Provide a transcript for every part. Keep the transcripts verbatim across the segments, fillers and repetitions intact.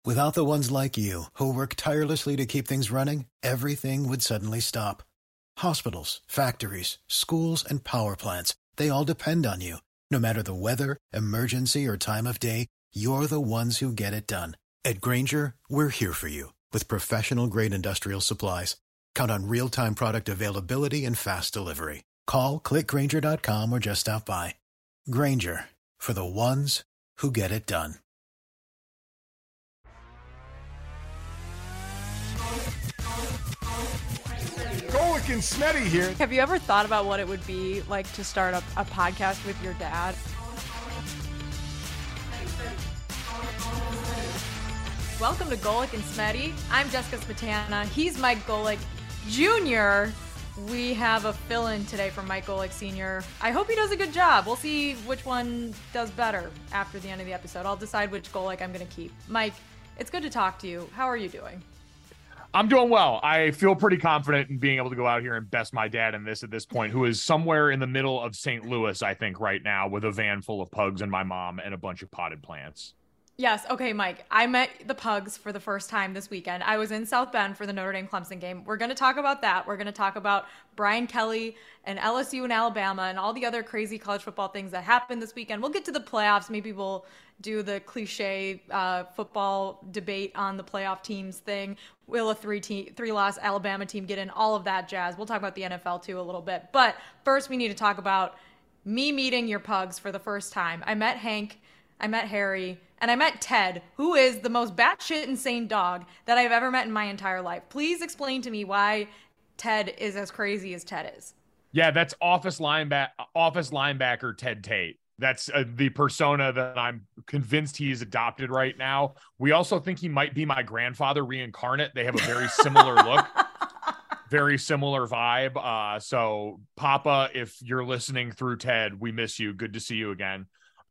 Without the ones like you, who work tirelessly to keep things running, everything would suddenly stop. Hospitals, factories, schools, and power plants, they all depend on you. No matter the weather, emergency, or time of day, you're the ones who get it done. At Grainger, we're here for you with professional-grade industrial supplies. Count on real-time product availability and fast delivery. Call, click Grainger dot com, or just stop by. Grainger, for the ones who get it done. Golic and Smetty here. Have you ever thought about what it would be like to start a, a podcast with your dad? Welcome to Golic and Smetty. I'm Jessica Smetana. He's Mike Golic Junior We have a fill-in today for Mike Golic Senior I hope he does a good job. We'll see which one does better after the end of the episode. I'll decide which Golic I'm going to keep. Mike, it's good to talk to you. How are you doing? I'm doing well. I feel pretty confident in being able to go out here and best my dad in this at this point, who is somewhere in the middle of Saint Louis, I think, right now, with a van full of pugs and my mom and a bunch of potted plants. Yes. Okay, Mike. I met the Pugs for the first time this weekend. I was in South Bend for the Notre Dame Clemson game. We're going to talk about that. We're going to talk about Brian Kelly and L S U and Alabama and all the other crazy college football things that happened this weekend. We'll get to the playoffs. Maybe we'll do the cliche uh, football debate on the playoff teams thing. Will a three team, three loss Alabama team get in? All of that jazz. We'll talk about the N F L too a little bit. But first, we need to talk about me meeting your Pugs for the first time. I met Hank. I met Harry, and I met Ted, who is the most batshit insane dog that I've ever met in my entire life. Please explain to me why Ted is as crazy as Ted is. Yeah, that's office linebacker, office linebacker Ted Tate. That's uh, the persona that I'm convinced he's adopted right now. We also think he might be my grandfather reincarnate. They have a very similar look, very similar vibe. Uh, so, Papa, if you're listening through Ted, we miss you. Good to see you again.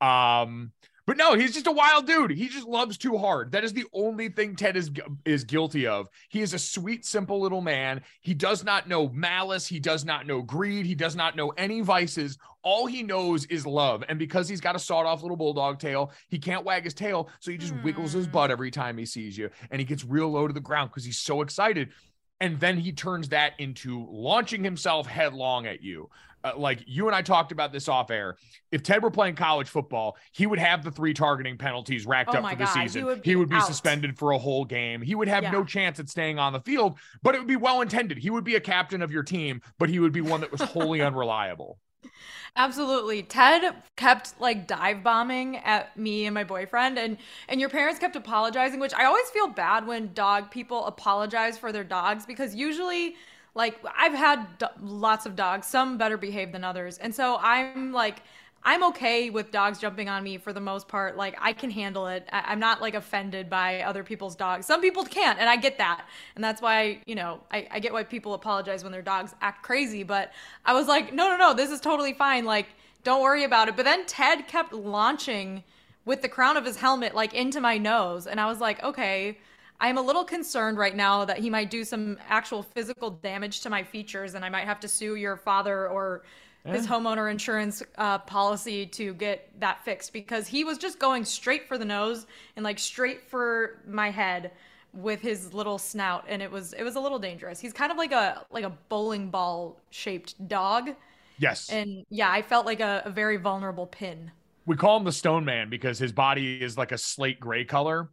Um, But no, he's just a wild dude. He just loves too hard. That is the only thing Ted is is guilty of. He is a sweet, simple little man. He does not know malice. He does not know greed. He does not know any vices. All he knows is love. And because he's got a sawed-off little bulldog tail, he can't wag his tail, so he just mm. wiggles his butt every time he sees you. And he gets real low to the ground because he's so excited. And then he turns that into launching himself headlong at you. Uh, like you and I talked about this off air. If Ted were playing college football, he would have the three targeting penalties racked oh up for the God, season. He would be, he would be out. suspended for a whole game. He would have yeah. no chance at staying on the field, but it would be well intended. He would be a captain of your team, but he would be one that was wholly unreliable. Absolutely. Ted kept like dive bombing at me and my boyfriend, and and your parents kept apologizing, which I always feel bad when dog people apologize for their dogs, because usually like I've had do- lots of dogs, some better behaved than others. And so I'm like, I'm okay with dogs jumping on me for the most part. Like I can handle it. I- I'm not like offended by other people's dogs. Some people can't, and I get that. And that's why, you know, I, I get why people apologize when their dogs act crazy. But I was like, no, no, no, this is totally fine. Like, don't worry about it. But then Ted kept launching with the crown of his helmet, like into my nose. And I was like, okay, I'm a little concerned right now that he might do some actual physical damage to my features, and I might have to sue your father or his homeowner insurance uh, policy to get that fixed, because he was just going straight for the nose and like straight for my head with his little snout, and it was it was a little dangerous. He's kind of like a like a bowling ball shaped dog. Yes. And yeah, I felt like a, a very vulnerable pin. We call him the Stone Man because his body is like a slate gray color,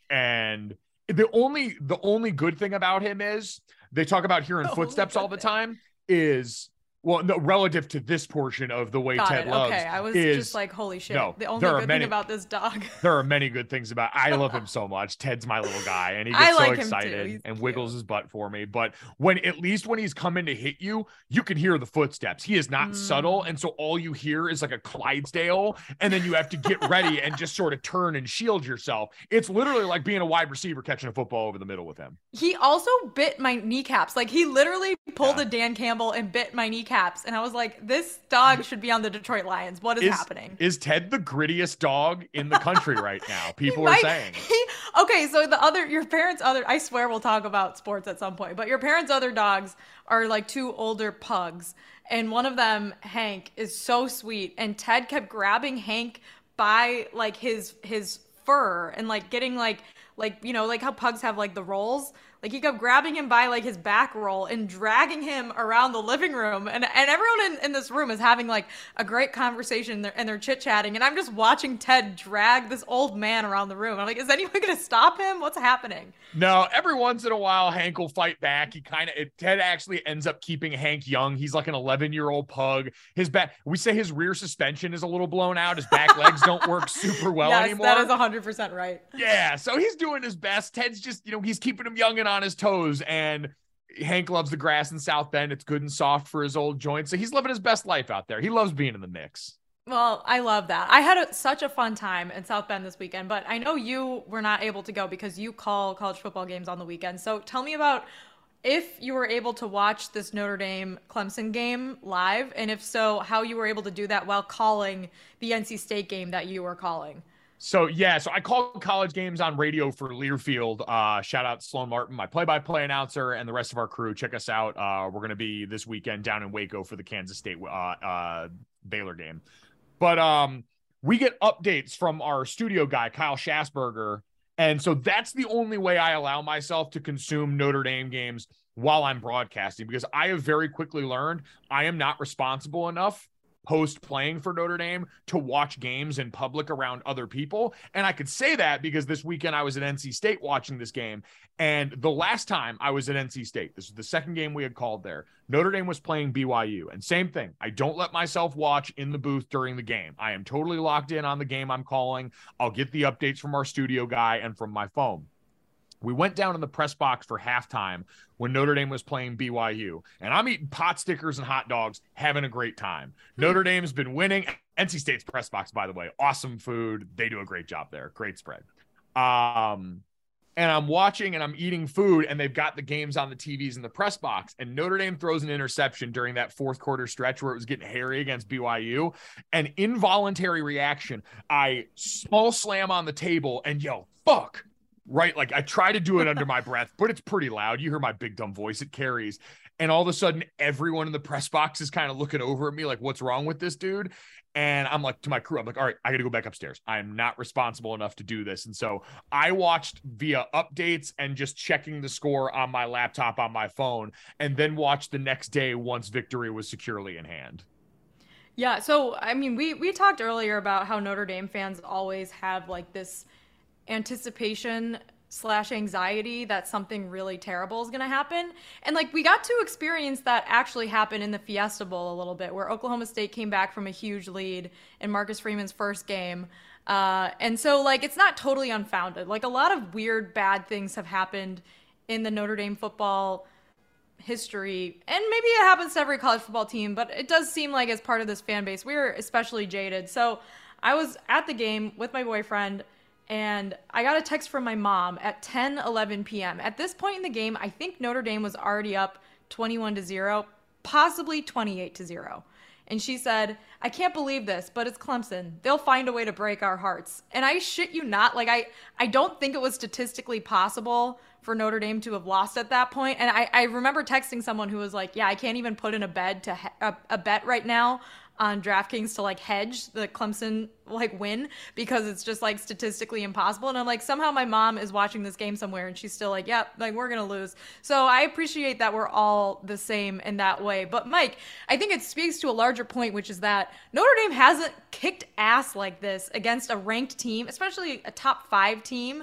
and the only the only good thing about him is they talk about hearing oh, footsteps all the time is well, no, relative to this portion of the way Got Ted it. loves. Okay, I was is, just like, holy shit. No, the only there are good many, thing about this dog. There are many good things about I love him so much. Ted's my little guy, and he gets I so like excited him too. and cute. wiggles his butt for me. But when at least when he's coming to hit you, you can hear the footsteps. He is not Mm. subtle, and so all you hear is like a Clydesdale, and then you have to get ready and just sort of turn and shield yourself. It's literally like being a wide receiver catching a football over the middle with him. He also bit my kneecaps. Like he literally pulled Yeah. a Dan Campbell and bit my kneecaps. And I was like, this dog should be on the Detroit Lions. What is, Is, happening? is Ted the grittiest dog in the country right now? People He are might- saying. he- okay, so the other, your parents' other, I swear we'll talk about sports at some point, but your parents' other dogs are like two older pugs. And one of them, Hank, is so sweet. And Ted kept grabbing Hank by like his his fur and like getting like like you know like how pugs have like the rolls. Like he kept grabbing him by like his back roll and dragging him around the living room. And and everyone in, in this room is having like a great conversation and they're, and they're chit-chatting. And I'm just watching Ted drag this old man around the room. I'm like, is anyone going to stop him? What's happening? No, every once in a while, Hank will fight back. He kind of, Ted actually ends up keeping Hank young. He's like an eleven year old pug. His back, we say his rear suspension is a little blown out. His back legs don't work super well yes, anymore. That is one hundred percent right. Yeah. So he's doing his best. Ted's just, you know, he's keeping him young and on his toes. And Hank loves the grass in South Bend. It's good and soft for his old joints. So he's living his best life out there. He loves being in the mix. Well, I love that. I had a, such a fun time in South Bend this weekend, but I know you were not able to go because you call college football games on the weekend. So tell me about if you were able to watch this Notre Dame Clemson game live, and if so, how you were able to do that while calling the N C State game that you were calling. So, yeah, so I call college games on radio for Learfield. Uh, shout out Sloan Martin, my play-by-play announcer, and the rest of our crew. Check us out. Uh, we're going to be this weekend down in Waco for the Kansas State uh, uh, Baylor game. But um, we get updates from our studio guy, Kyle Schasberger. And so that's the only way I allow myself to consume Notre Dame games while I'm broadcasting, because I have very quickly learned I am not responsible enough post playing for Notre Dame to watch games in public around other people. And I could say that because this weekend I was at N C State watching this game. And the last time I was at N C State, this is the second game we had called there, Notre Dame was playing B Y U. And same thing, I don't let myself watch in the booth during the game. I am totally locked in on the game I'm calling. I'll get the updates from our studio guy and from my phone. We went down in the press box for halftime when Notre Dame was playing B Y U, and I'm eating pot stickers and hot dogs, having a great time. Notre Dame's been winning. N C State's press box, by the way, awesome food. They do a great job there. Great spread. Um, and I'm watching and I'm eating food, and they've got the games on the T Vs in the press box, and Notre Dame throws an interception during that fourth quarter stretch where it was getting hairy against B Y U. An involuntary reaction, I small slam on the table and yell, fuck. Right, like I try to do it under my breath, but it's pretty loud. You hear my big dumb voice, it carries. And all of a sudden, everyone in the press box is kind of looking over at me like, what's wrong with this dude? And I'm like, to my crew, I'm like, all right, I got to go back upstairs. I am not responsible enough to do this. And so I watched via updates and just checking the score on my laptop on my phone, and then watched the next day once victory was securely in hand. Yeah, so, I mean, we, we talked earlier about how Notre Dame fans always have like this anticipation slash anxiety that something really terrible is going to happen. And like we got to experience that actually happen in the Fiesta Bowl a little bit, where Oklahoma State came back from a huge lead in Marcus Freeman's first game. Uh, and so like it's not totally unfounded. Like a lot of weird, bad things have happened in the Notre Dame football history, and maybe it happens to every college football team, but it does seem like as part of this fan base, we're especially jaded. So I was at the game with my boyfriend, and I got a text from my mom at ten eleven p.m. At this point in the game, I think Notre Dame was already up twenty-one to zero, possibly twenty-eight to zero. And she said, I can't believe this, but it's Clemson. They'll find a way to break our hearts. And I shit you not, like I, I don't think it was statistically possible for Notre Dame to have lost at that point. And I, I remember texting someone who was like, yeah, I can't even put in a bed to he- a, a bet right now on DraftKings to like hedge the Clemson like win, because it's just like statistically impossible. And I'm like, somehow my mom is watching this game somewhere and she's still like, yep, yeah, like we're going to lose. So I appreciate that we're all the same in that way. But Mike, I think it speaks to a larger point, which is that Notre Dame hasn't kicked ass like this against a ranked team, especially a top five team,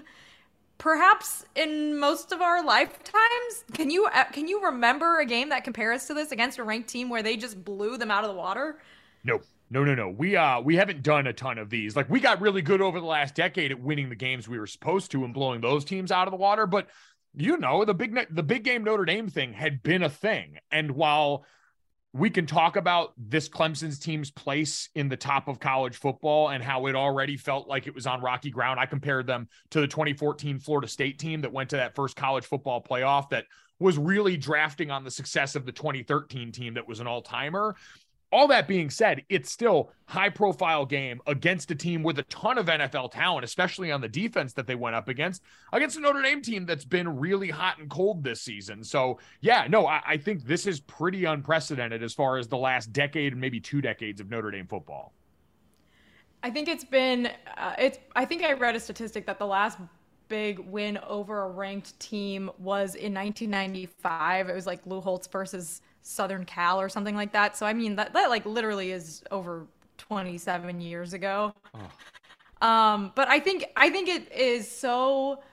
perhaps in most of our lifetimes. Can you, can you remember a game that compares to this against a ranked team where they just blew them out of the water? No, no, no, no. We uh we haven't done a ton of these. Like we got really good over the last decade at winning the games we were supposed to and blowing those teams out of the water. But you know, the big the big game Notre Dame thing had been a thing. And while we can talk about this Clemson's team's place in the top of college football and how it already felt like it was on rocky ground, I compared them to the twenty fourteen Florida State team that went to that first college football playoff that was really drafting on the success of the twenty thirteen team that was an all-timer. All that being said, it's still high-profile game against a team with a ton of N F L talent, especially on the defense that they went up against, against a Notre Dame team that's been really hot and cold this season. So, yeah, no, I, I think this is pretty unprecedented as far as the last decade and maybe two decades of Notre Dame football. I think it's been, uh, it's, I think I read a statistic that the last big win over a ranked team was in nineteen ninety-five. It was like Lou Holtz versus Southern Cal or something like that. So, I mean, that, that like literally is over twenty-seven years ago. Oh. Um, but I think, I think it is so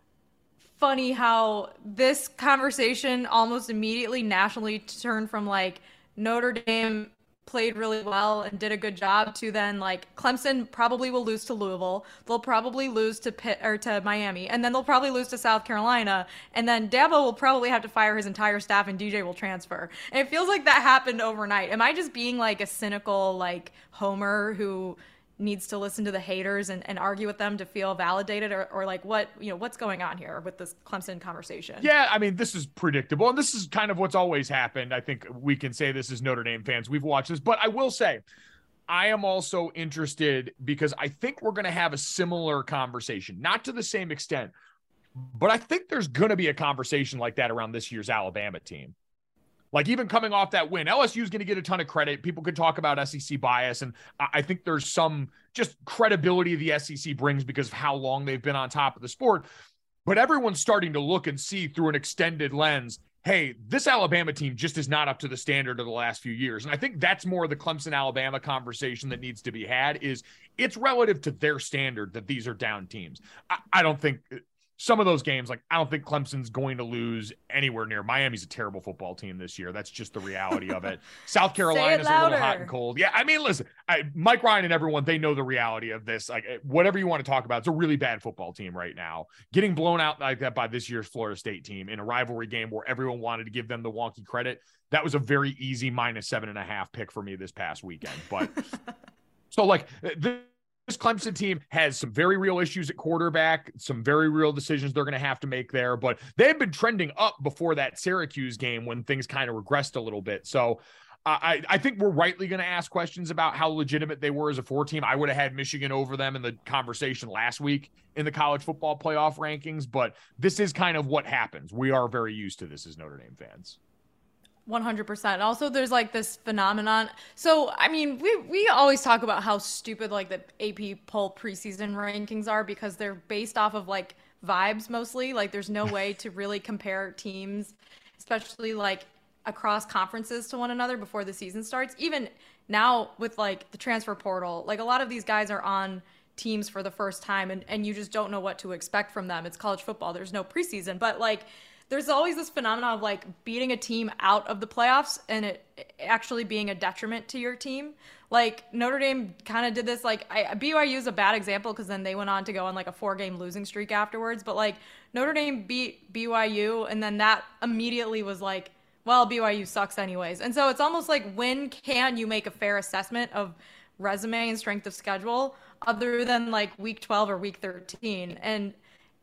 funny how this conversation almost immediately nationally turned from like Notre Dame played really well and did a good job to then like Clemson probably will lose to Louisville. They'll probably lose to Pitt or to Miami, and then they'll probably lose to South Carolina. And then Dabo will probably have to fire his entire staff and D J will transfer. And it feels like that happened overnight. Am I just being like a cynical like homer who needs to listen to the haters and, and argue with them to feel validated, or, or like what, you know, what's going on here with this Clemson conversation? Yeah, I mean, this is predictable, and this is kind of what's always happened. I think we can say this as Notre Dame fans. We've watched this, but I will say I am also interested because I think we're going to have a similar conversation, not to the same extent, but I think there's going to be a conversation like that around this year's Alabama team. Like even coming off that win, L S U is going to get a ton of credit. People could talk about S E C bias, and I think there's some just credibility the S E C brings because of how long they've been on top of the sport. But everyone's starting to look and see through an extended lens, hey, this Alabama team just is not up to the standard of the last few years. And I think that's more the Clemson-Alabama conversation that needs to be had, is it's relative to their standard that these are down teams. I, I don't think – some of those games, like I don't think Clemson's going to lose anywhere near. Miami's a terrible football team this year. That's just the reality of it. South Carolina's a little hot and cold. Yeah, I mean, listen, I, Mike Ryan and everyone, they know the reality of this. Like whatever you want to talk about, it's a really bad football team right now. Getting blown out like that by this year's Florida State team in a rivalry game where everyone wanted to give them the wonky credit, that was a very easy minus seven and a half pick for me this past weekend. But so like the this Clemson team has some very real issues at quarterback, some very real decisions they're going to have to make there, but they've been trending up before that Syracuse game when things kind of regressed a little bit. So uh, I, I think we're rightly going to ask questions about how legitimate they were as a four team. I would have had Michigan over them in the conversation last week in the college football playoff rankings, but this is kind of what happens. We are very used to this as Notre Dame fans. one hundred percent. Also, there's like this phenomenon. So, I mean, we we always talk about how stupid like the A P poll preseason rankings are because they're based off of like vibes mostly. Like there's no way to really compare teams, especially like across conferences to one another before the season starts. Even now with like the transfer portal, like a lot of these guys are on teams for the first time and, and you just don't know what to expect from them. It's college football. There's no preseason, but like there's always this phenomenon of like beating a team out of the playoffs and it actually being a detriment to your team. Like Notre Dame kind of did this. Like I, B Y U is a bad example because then they went on to go on like a four game losing streak afterwards. But like Notre Dame beat B Y U and then that immediately was like, well, B Y U sucks anyways. And so it's almost like when can you make a fair assessment of resume and strength of schedule other than like week twelve or week thirteen? And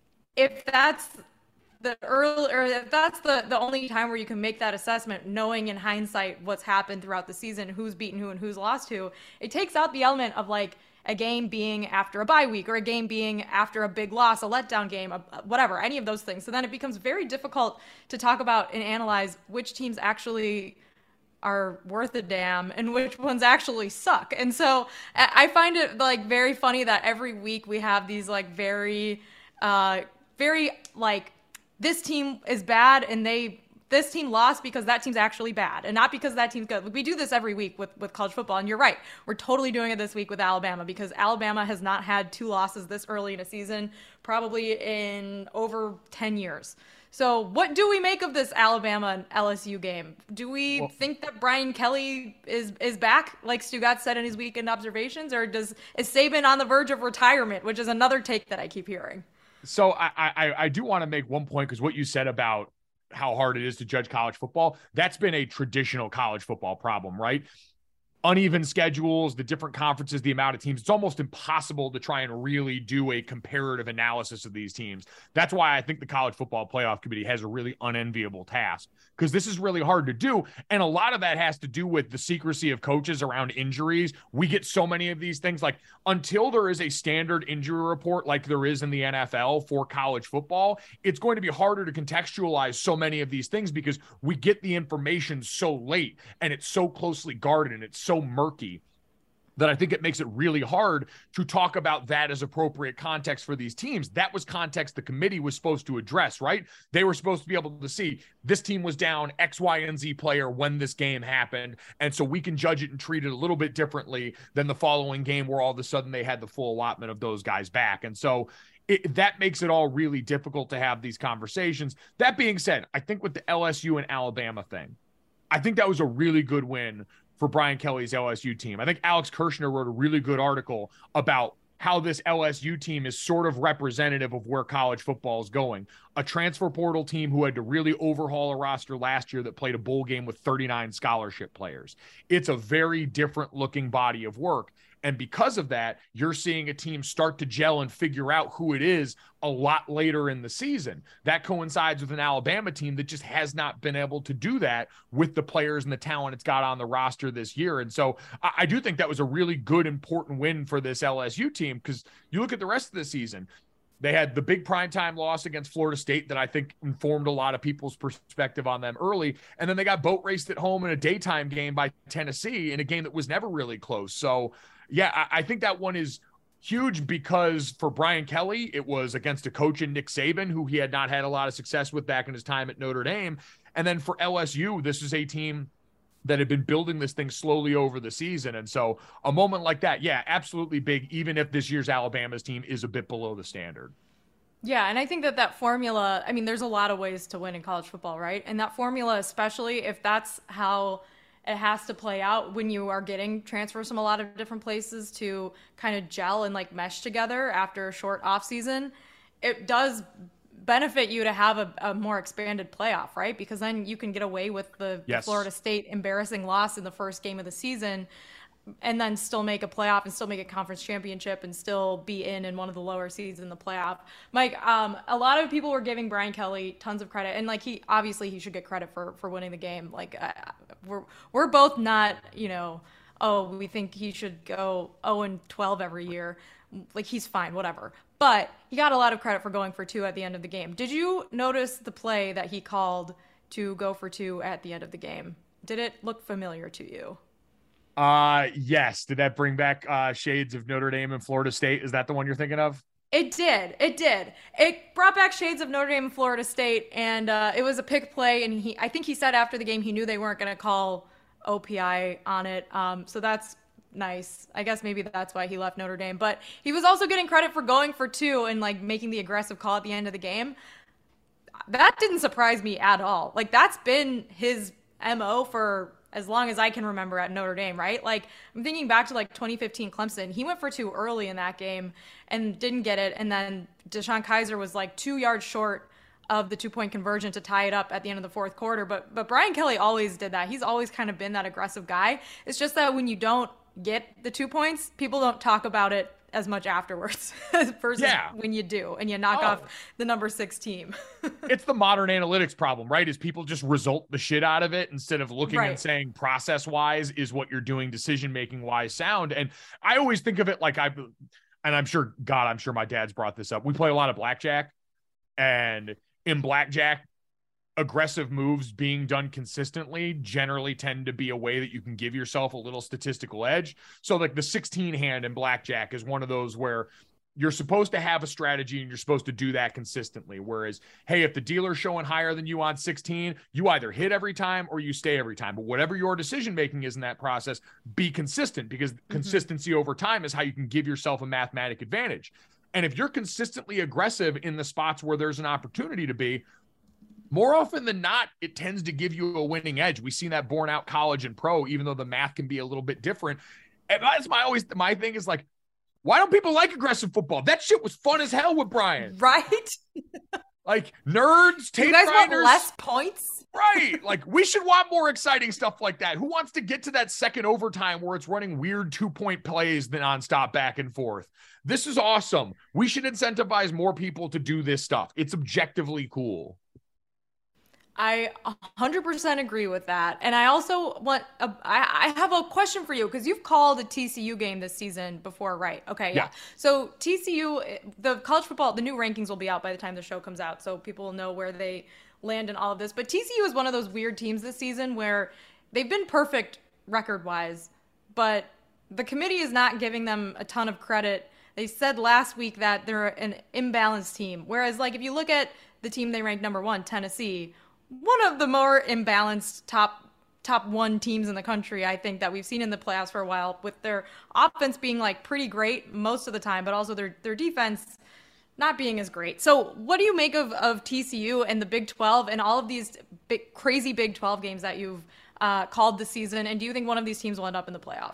if that's the early, or if that's the, the only time where you can make that assessment, knowing in hindsight what's happened throughout the season, who's beaten who and who's lost who, it takes out the element of like a game being after a bye week or a game being after a big loss, a letdown game, a, whatever, any of those things. So then it becomes very difficult to talk about and analyze which teams actually are worth a damn and which ones actually suck. And so I find it like very funny that every week we have these like very, uh, very like, this team is bad and they this team lost because that team's actually bad and not because that team's good. We do this every week with, with college football, and you're right. We're totally doing it this week with Alabama because Alabama has not had two losses this early in a season, probably in over ten years. So what do we make of this Alabama and L S U game? Do we well, think that Brian Kelly is is back, like Stugatz said in his weekend observations, or does is Saban on the verge of retirement, which is another take that I keep hearing? So I, I, I do want to make one point because what you said about how hard it is to judge college football, that's been a traditional college football problem, right? Uneven schedules, the different conferences, the amount of teams. It's almost impossible to try and really do a comparative analysis of these teams. That's why I think the College Football Playoff Committee has a really unenviable task because this is really hard to do. And a lot of that has to do with the secrecy of coaches around injuries. We get so many of these things, like until there is a standard injury report like there is in the N F L for college football, it's going to be harder to contextualize so many of these things because we get the information so late and it's so closely guarded and it's so murky. that I think it makes it really hard to talk about that as appropriate context for these teams. That was context the committee was supposed to address, right? They were supposed to be able to see this team was down X, Y, and Z player when this game happened. And so we can judge it and treat it a little bit differently than the following game where all of a sudden they had the full allotment of those guys back. And so It, that makes it all really difficult to have these conversations. That being said, I think with the L S U and Alabama thing, I think that was a really good win for Brian Kelly's L S U team. I think Alex Kirshner wrote a really good article about how this L S U team is sort of representative of where college football is going. A transfer portal team who had to really overhaul a roster last year that played a bowl game with thirty-nine scholarship players. It's a very different looking body of work. And because of that, you're seeing a team start to gel and figure out who it is a lot later in the season. That coincides with an Alabama team that just has not been able to do that with the players and the talent it's got on the roster this year. And so I, I do think that was a really good, important win for this L S U team, because you look at the rest of the season. They had the big primetime loss against Florida State that I think informed a lot of people's perspective on them early. And then they got boat raced at home in a daytime game by Tennessee in a game that was never really close. So, yeah, I, I think that one is huge because for Brian Kelly, it was against a coach in Nick Saban, who he had not had a lot of success with back in his time at Notre Dame. And then for L S U, this is a team that had been building this thing slowly over the season. And so a moment like that, yeah, absolutely big, even if this year's Alabama's team is a bit below the standard. Yeah, and I think that that formula, I mean, there's a lot of ways to win in college football, right? And that formula, especially if that's how it has to play out when you are getting transfers from a lot of different places to kind of gel and like mesh together after a short off season, it does benefit you to have a, a more expanded playoff, right? Because then you can get away with the, yes. the Florida State embarrassing loss in the first game of the season and then still make a playoff and still make a conference championship and still be in in one of the lower seeds in the playoff. Mike, um, a lot of people were giving Brian Kelly tons of credit, and like he obviously he should get credit for for winning the game. Like uh, we're we're both not, you know, oh, we think he should go oh and twelve every year. Like he's fine, whatever. But he got a lot of credit for going for two at the end of the game. Did you notice the play that he called to go for two at the end of the game? Did it look familiar to you? Uh, yes. Did that bring back uh, shades of Notre Dame and Florida State? Is that the one you're thinking of? It did. It did. It brought back shades of Notre Dame and Florida State, and uh, it was a pick play. And he, I think he said after the game he knew they weren't going to call O P I on it. Um, so that's nice. I guess maybe that's why he left Notre Dame. But he was also getting credit for going for two and like making the aggressive call at the end of the game. That didn't surprise me at all. Like that's been his M O for as long as I can remember at Notre Dame, right? Like I'm thinking back to like twenty fifteen Clemson. He went for two early in that game and didn't get it. And then Deshaun Kaiser was like two yards short of the two-point conversion to tie it up at the end of the fourth quarter. But but Brian Kelly always did that. He's always kind of been that aggressive guy. It's just that when you don't get the two points, people don't talk about it as much afterwards versus yeah. when you do and you knock oh. off the number six team. It's the modern analytics problem, right? Is people just result the shit out of it instead of looking right. and saying process wise is what you're doing decision making wise sound. And I always think of it like I, and I'm sure, God, I'm sure my dad's brought this up. We play a lot of blackjack, and in blackjack, aggressive moves being done consistently generally tend to be a way that you can give yourself a little statistical edge. So like the sixteen hand in blackjack is one of those where you're supposed to have a strategy and you're supposed to do that consistently. Whereas, hey, if the dealer's showing higher than you on sixteen, you either hit every time or you stay every time. But whatever your decision-making is in that process, be consistent, because mm-hmm. consistency over time is how you can give yourself a mathematic advantage. And if you're consistently aggressive in the spots where there's an opportunity to be, more often than not, it tends to give you a winning edge. We've seen that borne out college and pro, even though the math can be a little bit different. And that's my always my thing is like, why don't people like aggressive football? That shit was fun as hell with Brian. Right? Like nerds, tape you guys grinders. Want less points? Right. Like we should want more exciting stuff like that. Who wants to get to that second overtime where it's running weird two-point plays than nonstop back and forth? This is awesome. We should incentivize more people to do this stuff. It's objectively cool. I one hundred percent agree with that. And I also want, a, I, I have a question for you, because you've called a T C U game this season before, right? Okay, yeah. yeah. So T C U, the college football, the new rankings will be out by the time the show comes out, so people will know where they land in all of this. But T C U is one of those weird teams this season where they've been perfect record-wise, but the committee is not giving them a ton of credit. They said last week that they're an imbalanced team. Whereas, like, if you look at the team they ranked number one, Tennessee, one of the more imbalanced top top one teams in the country, I think, that we've seen in the playoffs for a while, with their offense being like pretty great most of the time, but also their their defense not being as great. So what do you make of, of T C U and the Big twelve and all of these big, crazy Big twelve games that you've uh, called this season? And do you think one of these teams will end up in the playoff?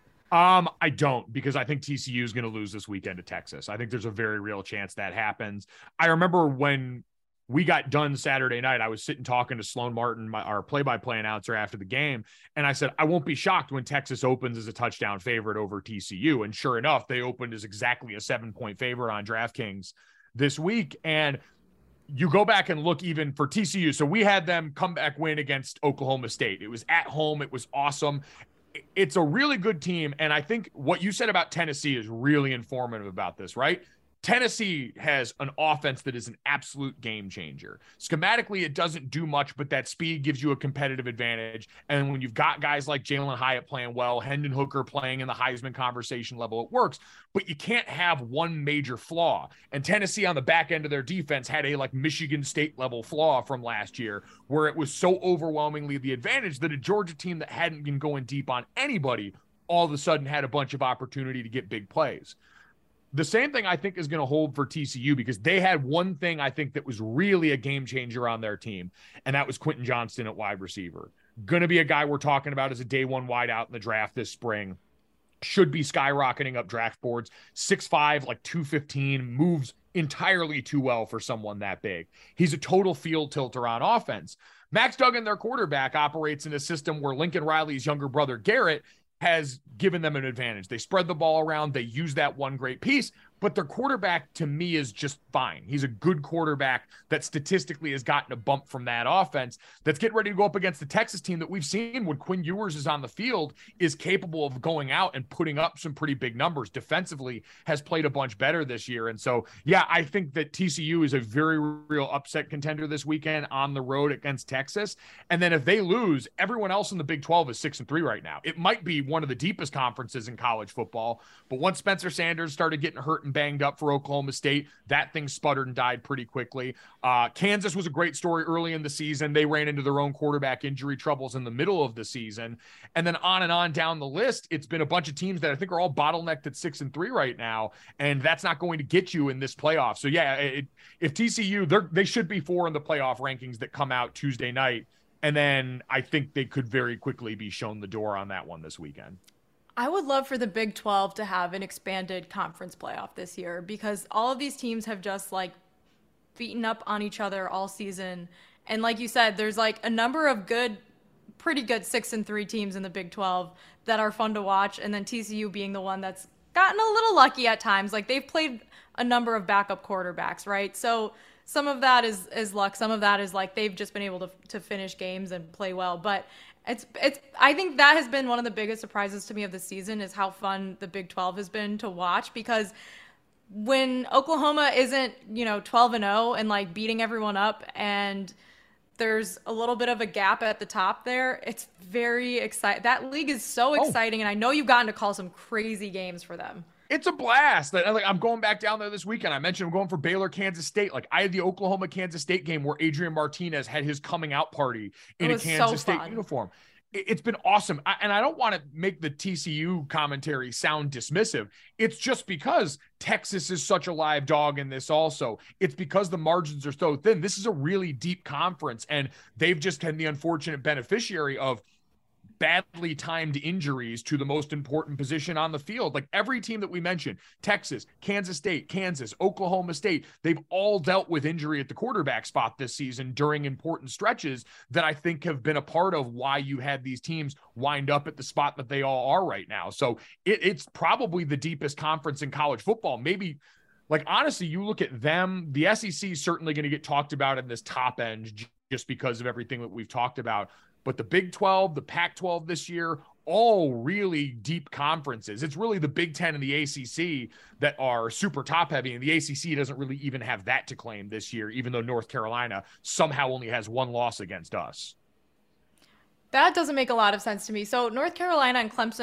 Um, I don't, because I think T C U is going to lose this weekend to Texas. I think there's a very real chance that happens. I remember when we got done Saturday night, I was sitting talking to Sloan Martin, my, our play-by-play announcer, after the game. And I said, I won't be shocked when Texas opens as a touchdown favorite over T C U. And sure enough, they opened as exactly a seven point favorite on DraftKings this week. And you go back and look even for T C U. So we had them come back win against Oklahoma State. It was at home. It was awesome. It's a really good team. And I think what you said about Tennessee is really informative about this, right? Tennessee has an offense that is an absolute game changer. Schematically, it doesn't do much, but that speed gives you a competitive advantage. And when you've got guys like Jalen Hyatt playing well, Hendon Hooker playing in the Heisman conversation level, it works. But you can't have one major flaw. And Tennessee on the back end of their defense had a like Michigan State level flaw from last year, where it was so overwhelmingly the advantage that a Georgia team that hadn't been going deep on anybody all of a sudden had a bunch of opportunity to get big plays. The same thing I think is going to hold for T C U, because they had one thing I think that was really a game changer on their team, and that was Quentin Johnston at wide receiver. Going to be a guy we're talking about as a day one wideout in the draft this spring. Should be skyrocketing up draft boards. six five, like two fifteen, moves entirely too well for someone that big. He's a total field tilter on offense. Max Duggan, their quarterback, operates in a system where Lincoln Riley's younger brother, Garrett, has given them an advantage. They spread the ball around. They use that one great piece, but their quarterback to me is just fine. He's a good quarterback that statistically has gotten a bump from that offense that's getting ready to go up against the Texas team that we've seen when Quinn Ewers is on the field is capable of going out and putting up some pretty big numbers. Defensively has played a bunch better this year. And so, yeah, I think that T C U is a very real upset contender this weekend on the road against Texas. And then if they lose, everyone else in the Big twelve is six and three right now. It might be one of the deepest conferences in college football, but once Spencer Sanders started getting hurt and banged up for Oklahoma State, that thing sputtered and died pretty quickly. Uh, Kansas was a great story early in the season. They ran into their own quarterback injury troubles in the middle of the season. And then on and on down the list, it's been a bunch of teams that I think are all bottlenecked at six and three right now. And that's not going to get you in this playoff. So yeah, it, if T C U, they're, they should be four in the playoff rankings that come out Tuesday night. And then I think they could very quickly be shown the door on that one this weekend. I would love for the Big twelve to have an expanded conference playoff this year, because all of these teams have just like beaten up on each other all season. And like you said, there's like a number of good, pretty good six and three teams in the Big twelve that are fun to watch. And then T C U being the one that's gotten a little lucky at times. Like they've played a number of backup quarterbacks, right? So some of that is, is luck. Some of that is like they've just been able to, to finish games and play well. But It's it's. I think that has been one of the biggest surprises to me of the season, is how fun the Big twelve has been to watch. Because when Oklahoma isn't, you know, twelve and oh and like beating everyone up, and there's a little bit of a gap at the top there, it's very exciting. That league is so exciting, oh. and I know you've gotten to call some crazy games for them. It's a blast. Like, I'm going back down there this weekend. I mentioned I'm going for Baylor, Kansas State. Like I had the Oklahoma, Kansas State game where Adrian Martinez had his coming out party in a Kansas so State uniform. It's been awesome. I, and I don't want to make the T C U commentary sound dismissive. It's just because Texas is such a live dog in this also. It's because the margins are so thin. This is a really deep conference, and they've just been the unfortunate beneficiary of badly timed injuries to the most important position on the field. Like every team that we mentioned, Texas, Kansas State, Kansas, Oklahoma State, they've all dealt with injury at the quarterback spot this season during important stretches that I think have been a part of why you had these teams wind up at the spot that they all are right now. So it, it's probably the deepest conference in college football. Maybe, like, honestly, you look at them, the S E C is certainly going to get talked about in this top end just because of everything that we've talked about. But the Big twelve, the Pac twelve this year, all really deep conferences. It's really the Big Ten and the A C C that are super top heavy. And the A C C doesn't really even have that to claim this year, even though North Carolina somehow only has one loss against us. That doesn't make a lot of sense to me. So North Carolina and Clemson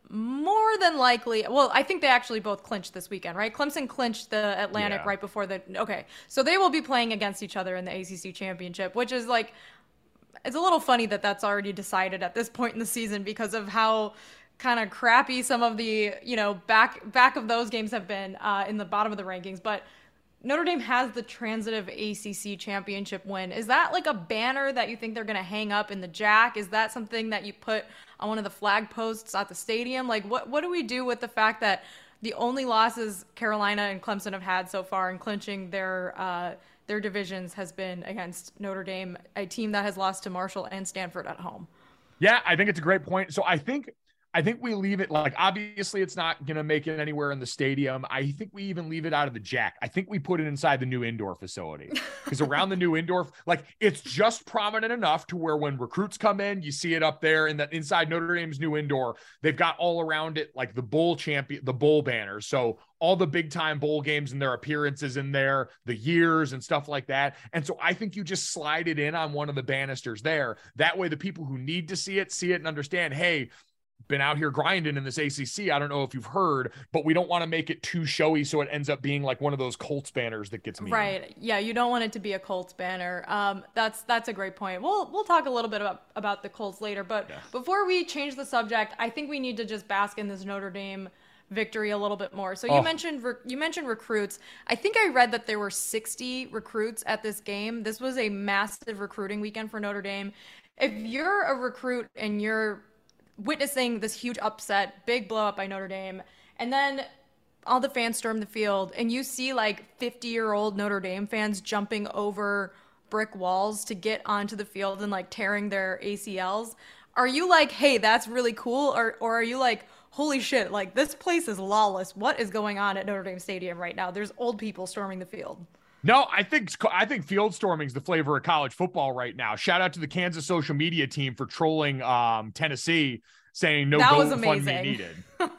more than likely, well, I think they actually both clinched this weekend, right? Clemson clinched the Atlantic Yeah. right before the, okay. So they will be playing against each other in the A C C championship, which is like, it's a little funny that that's already decided at this point in the season because of how kind of crappy some of the, you know, back, back of those games have been uh, in the bottom of the rankings. But Notre Dame has the transitive A C C championship win. Is that like a banner that you think they're going to hang up in the Jack? Is that something that you put on one of the flag posts at the stadium? Like, what, what do we do with the fact that the only losses Carolina and Clemson have had so far in clinching their uh, their divisions has been against Notre Dame, a team that has lost to Marshall and Stanford at home? Yeah, I think it's a great point. So I think I think we leave it, like, obviously it's not going to make it anywhere in the stadium. I think we even leave it out of the Jack. I think we put it inside the new indoor facility because around the new indoor, like, it's just prominent enough to where when recruits come in, you see it up there in that inside Notre Dame's new indoor. They've got all around it, like the bowl champion, the bowl banners. So all the big time bowl games and their appearances in there, the years and stuff like that. And so I think you just slide it in on one of the banisters there. That way the people who need to see it, see it and understand, hey, been out here grinding in this A C C. I don't know if you've heard, but we don't want to make it too showy so it ends up being like one of those Colts banners that gets me. Right. Yeah, you don't want it to be a Colts banner. Um, that's that's a great point. We'll we'll talk a little bit about, about the Colts later, but yeah. Before we change the subject, I think we need to just bask in this Notre Dame victory a little bit more. So you oh. mentioned you mentioned recruits. I think I read that there were sixty recruits at this game. This was a massive recruiting weekend for Notre Dame. If you're a recruit and you're witnessing this huge upset, big blow up by Notre Dame, and then all the fans storm the field, and you see like fifty-year-old Notre Dame fans jumping over brick walls to get onto the field and like tearing their A C Ls, are you like, hey, that's really cool? Or, or are you like, holy shit, like this place is lawless. What is going on at Notre Dame Stadium right now? There's old people storming the field. No, I think I think field storming is the flavor of college football right now. Shout out to the Kansas social media team for trolling um, Tennessee, saying no GoFundMe needed.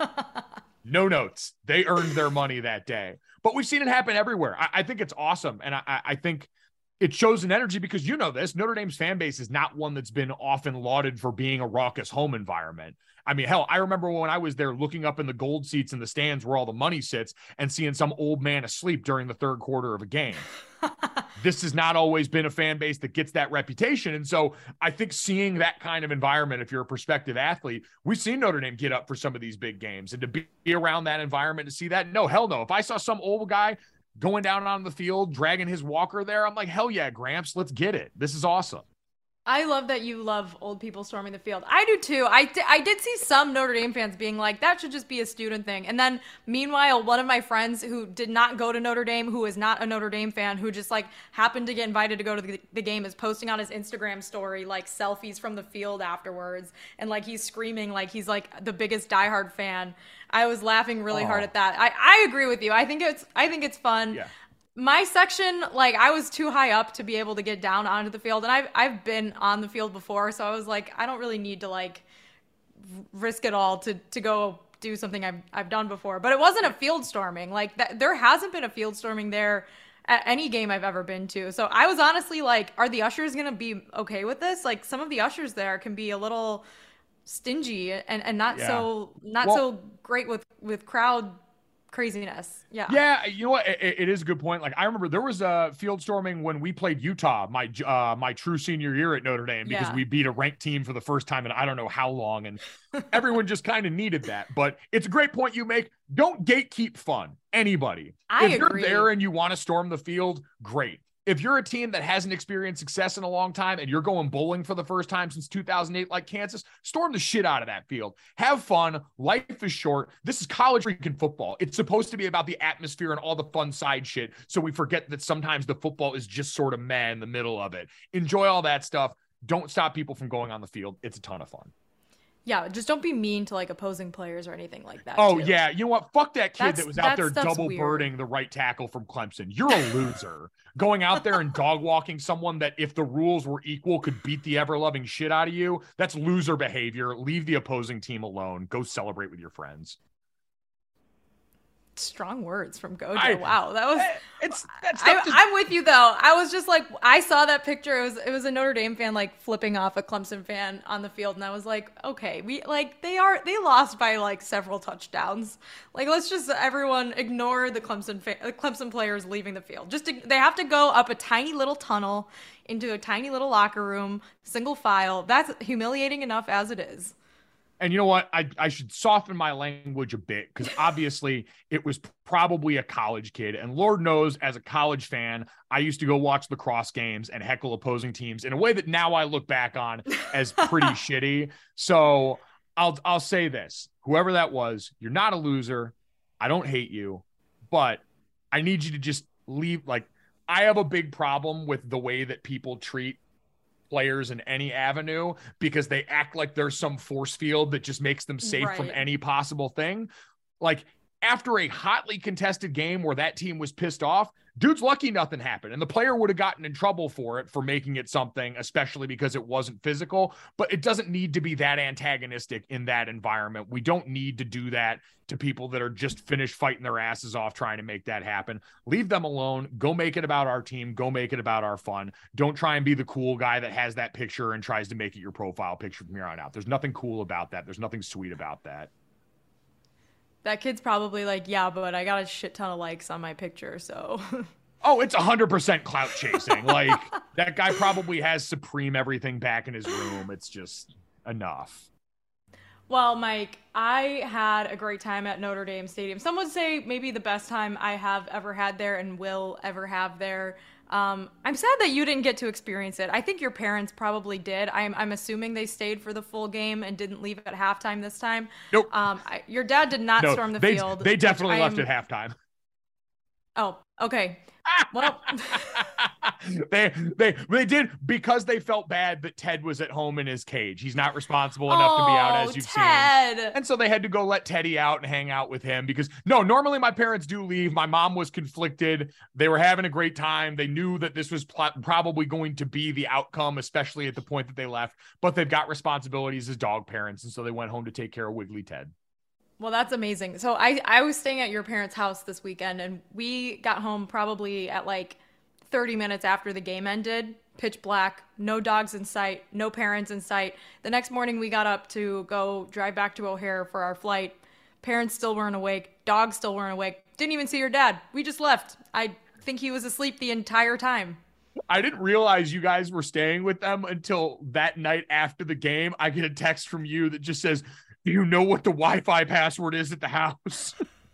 No notes. They earned their money that day. But we've seen it happen everywhere. I, I think it's awesome, and I, I think it shows an energy because you know this. Notre Dame's fan base is not one that's been often lauded for being a raucous home environment. I mean, hell, I remember when I was there looking up in the gold seats in the stands where all the money sits and seeing some old man asleep during the third quarter of a game. This has not always been a fan base that gets that reputation. And so I think seeing that kind of environment, if you're a prospective athlete, we've seen Notre Dame get up for some of these big games, and to be around that environment, to see that, no, hell no. If I saw some old guy going down on the field, dragging his walker there, I'm like, hell yeah, Gramps, let's get it. This is awesome. I love that you love old people storming the field. I do too. I, d- I did see some Notre Dame fans being like, that should just be a student thing. And then meanwhile, one of my friends who did not go to Notre Dame, who is not a Notre Dame fan, who just like happened to get invited to go to the, the game, is posting on his Instagram story like selfies from the field afterwards. And like he's screaming like he's like the biggest diehard fan. I was laughing really oh. hard at that. I, I agree with you. I think it's I think it's fun. Yeah. My section, like, I was too high up to be able to get down onto the field, and I've I've been on the field before, so I was like, I don't really need to like risk it all to to go do something I've I've done before. But it wasn't a field storming. Like that, there hasn't been a field storming there at any game I've ever been to. So I was honestly like, are the ushers gonna be okay with this? Like some of the ushers there can be a little stingy and and not yeah. so not well, so great with with crowd craziness. Yeah. Yeah. You know what? It, it is a good point. Like I remember there was a field storming when we played Utah, my, uh, my true senior year at Notre Dame, because yeah. we beat a ranked team for the first time in I don't know how long. And everyone just kind of needed that, but it's a great point you make. Don't gatekeep fun. Anybody. I if agree. You're there and you want to storm the field, great. If you're a team that hasn't experienced success in a long time and you're going bowling for the first time since two thousand eight, like Kansas, storm the shit out of that field. Have fun. Life is short. This is college freaking football. It's supposed to be about the atmosphere and all the fun side shit. So we forget that sometimes the football is just sort of meh in the middle of it. Enjoy all that stuff. Don't stop people from going on the field. It's a ton of fun. Yeah, just don't be mean to like opposing players or anything like that. Oh, too. yeah. You know what? Fuck that kid That's, that was out there double weird. birding the right tackle from Clemson. You're a loser. Going out there and dog walking someone that, if the rules were equal, could beat the ever-loving shit out of you. That's loser behavior. Leave the opposing team alone. Go celebrate with your friends. strong words from Gojo. I, wow, that was. It's that's. I, I'm with you though. I was just like, I saw that picture. It was it was a Notre Dame fan like flipping off a Clemson fan on the field, and I was like, okay, we like they are they lost by like several touchdowns. Like let's just everyone ignore the Clemson fa- Clemson players leaving the field. Just to, they have to go up a tiny little tunnel into a tiny little locker room, single file. That's humiliating enough as it is. And you know what? I, I should soften my language a bit because obviously it was probably a college kid. And Lord knows, as a college fan, I used to go watch lacrosse games and heckle opposing teams in a way that now I look back on as pretty shitty. So I'll I'll say this. Whoever that was, you're not a loser. I don't hate you, but I need you to just leave. Like, I have a big problem with the way that people treat players in any avenue because they act like there's some force field that just makes them safe right. from any possible thing. Like after a hotly contested game where that team was pissed off, dude's lucky nothing happened. And the player would have gotten in trouble for it, for making it something, especially because it wasn't physical, but it doesn't need to be that antagonistic in that environment. We don't need to do that to people that are just finished fighting their asses off trying to make that happen. Leave them alone. Go make it about our team. Go make it about our fun. Don't try and be the cool guy that has that picture and tries to make it your profile picture from here on out. There's nothing cool about that. There's nothing sweet about that. That kid's probably like, yeah, but I got a shit ton of likes on my picture, so. Oh, it's one hundred percent clout chasing. Like, that guy probably has Supreme everything back in his room. It's just enough. Well, Mike, I had a great time at Notre Dame Stadium. Some would say maybe the best time I have ever had there and will ever have there. Um, I'm sad that you didn't get to experience it. I think your parents probably did. I'm, I'm assuming they stayed for the full game and didn't leave at halftime this time. Nope. Um, I, your dad did not no, storm the they, field. They definitely left am, at halftime. Oh, okay. Well, they they they did because they felt bad that Ted was at home in his cage. He's not responsible enough oh, to be out, as you've Ted. seen. And so they had to go let Teddy out and hang out with him because no, normally my parents do leave. My mom was conflicted. They were having a great time. They knew that this was pl- probably going to be the outcome, especially at the point that they left. But they've got responsibilities as dog parents, and so they went home to take care of Wiggly Ted. Well, that's amazing. So I, I was staying at your parents' house this weekend, and we got home probably at like thirty minutes after the game ended. Pitch black, no dogs in sight, no parents in sight. The next morning we got up to go drive back to O'Hare for our flight. Parents still weren't awake. Dogs still weren't awake. Didn't even see your dad. We just left. I think he was asleep the entire time. I didn't realize you guys were staying with them until that night after the game. I get a text from you that just says, do you know what the Wi-Fi password is at the house?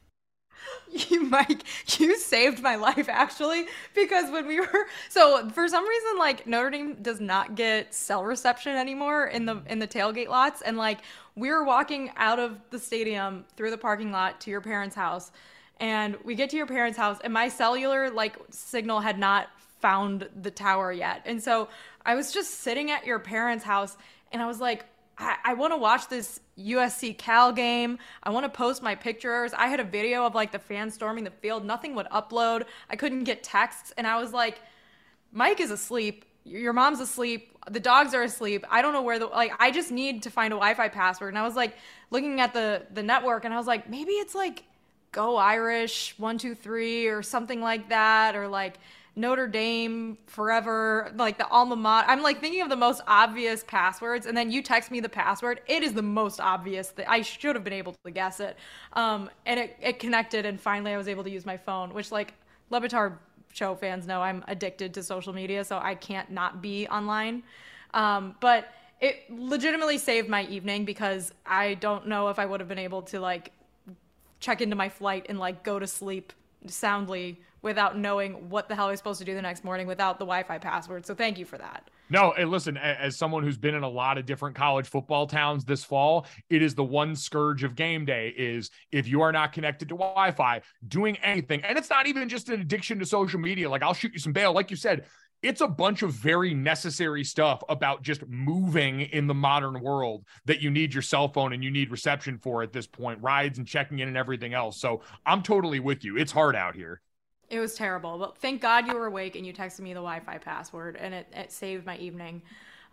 You, Mike, you saved my life, actually, because when we were, so for some reason, like, Notre Dame does not get cell reception anymore in the in the tailgate lots, and like, we were walking out of the stadium through the parking lot to your parents' house, and we get to your parents' house, and my cellular, like, signal had not found the tower yet, and so I was just sitting at your parents' house, and I was like, I, I want to watch this U S C Cal game. I want to post my pictures. I had a video of like the fans storming the field. Nothing would upload. I couldn't get texts. And I was like, Mike is asleep. Your mom's asleep. The dogs are asleep. I don't know where the, like, I just need to find a Wi-Fi password. And I was like looking at the, the network and I was like, maybe it's like Go Irish one, two, three or something like that. Or like Notre Dame forever, like the alma mater. I'm like thinking of the most obvious passwords, and then you text me the password. It is the most obvious that I should have been able to guess it. Um, and it, it connected, and finally I was able to use my phone, which like Le Batard show fans know I'm addicted to social media, so I can't not be online. Um, but it legitimately saved my evening because I don't know if I would have been able to like check into my flight and like go to sleep soundly without knowing what the hell I was supposed to do the next morning without the Wi-Fi password. So thank you for that. No, and listen, as someone who's been in a lot of different college football towns this fall, it is the one scourge of game day is if you are not connected to Wi-Fi, doing anything. And it's not even just an addiction to social media. Like, I'll shoot you some bail. Like you said, it's a bunch of very necessary stuff about just moving in the modern world that you need your cell phone and you need reception for at this point, rides and checking in and everything else. So I'm totally with you. It's hard out here. It was terrible, but thank God you were awake and you texted me the Wi-Fi password, and it, it saved my evening.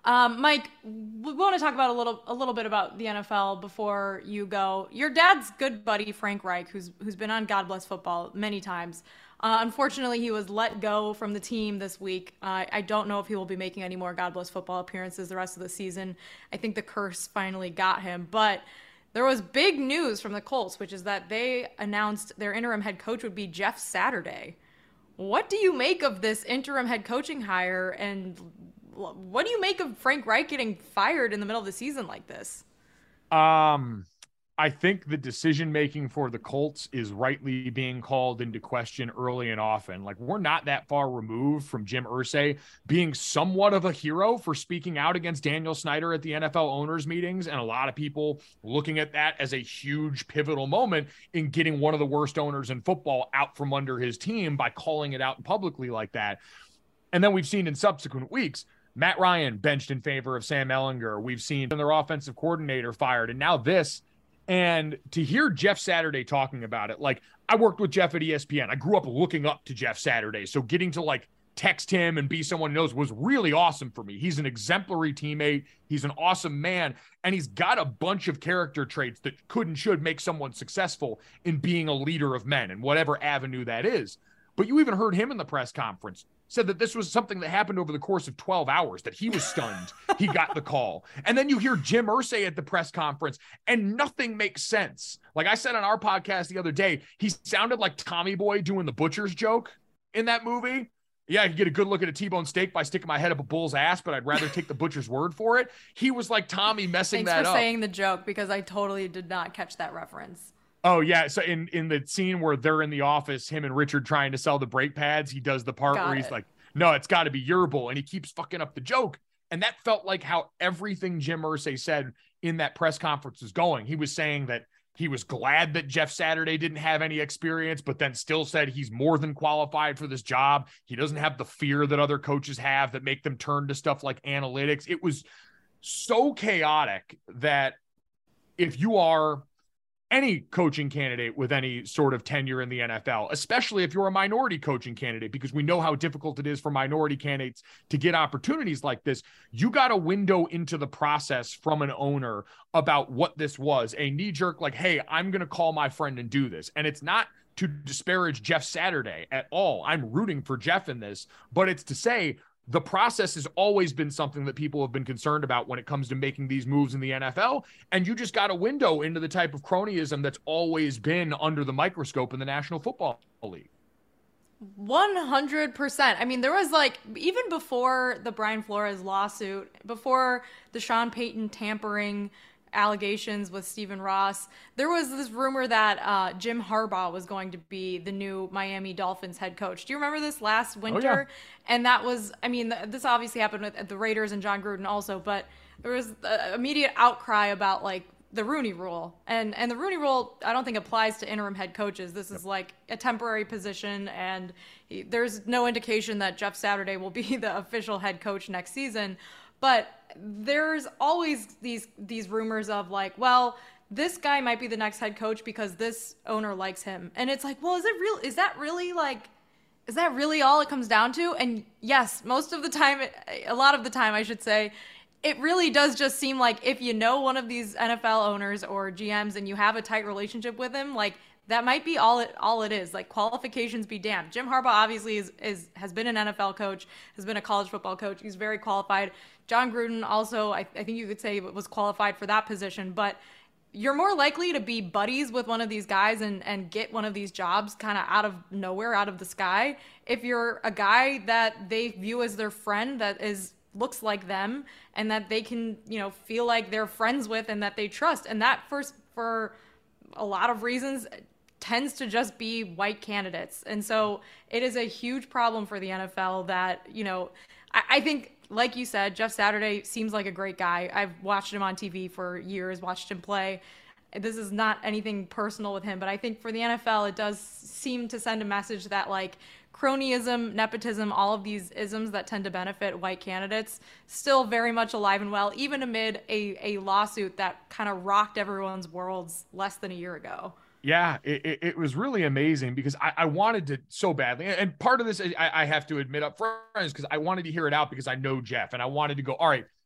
Um, Mike, we want to talk about a little a little bit about the N F L before you go. Your dad's good buddy Frank Reich, who's who's been on God Bless Football many times. Uh, unfortunately, he was let go from the team this week. Uh, I don't know if he will be making any more God Bless Football appearances the rest of the season. I think the curse finally got him. But there was big news from the Colts, which is that they announced their interim head coach would be Jeff Saturday. What do you make of this interim head coaching hire, and what do you make of Frank Reich getting fired in the middle of the season like this? Um, I think the decision-making for the Colts is rightly being called into question early and often. Like, we're not that far removed from Jim Irsay being somewhat of a hero for speaking out against Daniel Snyder at the N F L owners meetings. And a lot of people looking at that as a huge pivotal moment in getting one of the worst owners in football out from under his team by calling it out publicly like that. And then we've seen in subsequent weeks, Matt Ryan benched in favor of Sam Ehlinger. We've seen their offensive coordinator fired, and now this. And to hear Jeff Saturday talking about it, like, I worked with Jeff at E S P N. I grew up looking up to Jeff Saturday. So getting to like text him and be someone who knows was really awesome for me. He's an exemplary teammate. He's an awesome man. And he's got a bunch of character traits that could and should make someone successful in being a leader of men in whatever avenue that is. But you even heard him in the press conference said that this was something that happened over the course of twelve hours, that he was stunned he got the call. And then you hear Jim Irsay at the press conference, and nothing makes sense. Like I said on our podcast the other day, he sounded like Tommy Boy doing the butcher's joke in that movie. Yeah, I could get a good look at a T-bone steak by sticking my head up a bull's ass, but I'd rather take the butcher's word for it. He was like Tommy messing Thanks that up. Thanks for saying the joke, because I totally did not catch that reference. Oh, yeah. So in, in the scene where they're in the office, him and Richard trying to sell the brake pads, he does the part Got where he's it. like, no, it's got to be Yerbal. And he keeps fucking up the joke. And that felt like how everything Jim Irsay said in that press conference was going. He was saying that he was glad that Jeff Saturday didn't have any experience, but then still said he's more than qualified for this job. He doesn't have the fear that other coaches have that make them turn to stuff like analytics. It was so chaotic that if you are any coaching candidate with any sort of tenure in the N F L, especially if you're a minority coaching candidate, because we know how difficult it is for minority candidates to get opportunities like this, you got a window into the process from an owner about what this was, a knee-jerk like, hey, I'm going to call my friend and do this. And it's not to disparage Jeff Saturday at all. I'm rooting for Jeff in this, but it's to say, the process has always been something that people have been concerned about when it comes to making these moves in the N F L. And you just got a window into the type of cronyism that's always been under the microscope in the National Football League. one hundred percent. I mean, there was like, even before the Brian Flores lawsuit, before the Sean Payton tampering allegations with Stephen Ross, there was this rumor that uh, Jim Harbaugh was going to be the new Miami Dolphins head coach. Do you remember this last winter? Oh, yeah. And that was, I mean, this obviously happened with the Raiders and John Gruden also, but there was uh, immediate outcry about like the Rooney Rule. And and the Rooney Rule, I don't think applies to interim head coaches. This is like a temporary position, and he, there's no indication that Jeff Saturday will be the official head coach next season. But there's always these these rumors of like, well, this guy might be the next head coach because this owner likes him. And it's like, well, is it real? Is that really like, is that really all it comes down to? And yes, most of the time, a lot of the time, I should say, it really does just seem like if you know one of these N F L owners or G Ms and you have a tight relationship with him, like that might be all it all it is. Like, qualifications be damned. Jim Harbaugh obviously is, is has been an N F L coach, has been a college football coach. He's very qualified. John Gruden also, I, I think you could say, was qualified for that position. But you're more likely to be buddies with one of these guys and, and get one of these jobs kind of out of nowhere, out of the sky, if you're a guy that they view as their friend, that is looks like them, and that they can, you know, feel like they're friends with and that they trust. And that, first, for a lot of reasons, tends to just be white candidates. And so it is a huge problem for the N F L that, you know, I, I think, like you said, Jeff Saturday seems like a great guy. I've watched him on T V for years, watched him play. This is not anything personal with him, but I think for the N F L, it does seem to send a message that, like, cronyism, nepotism, all of these isms that tend to benefit white candidates, still very much alive and well, even amid a, a lawsuit that kind of rocked everyone's worlds less than a year ago. Yeah, it, it, it was really amazing because I, I wanted to so badly. And part of this, I, I have to admit up front, is because I wanted to hear it out because I know Jeff, and I wanted to go, all right,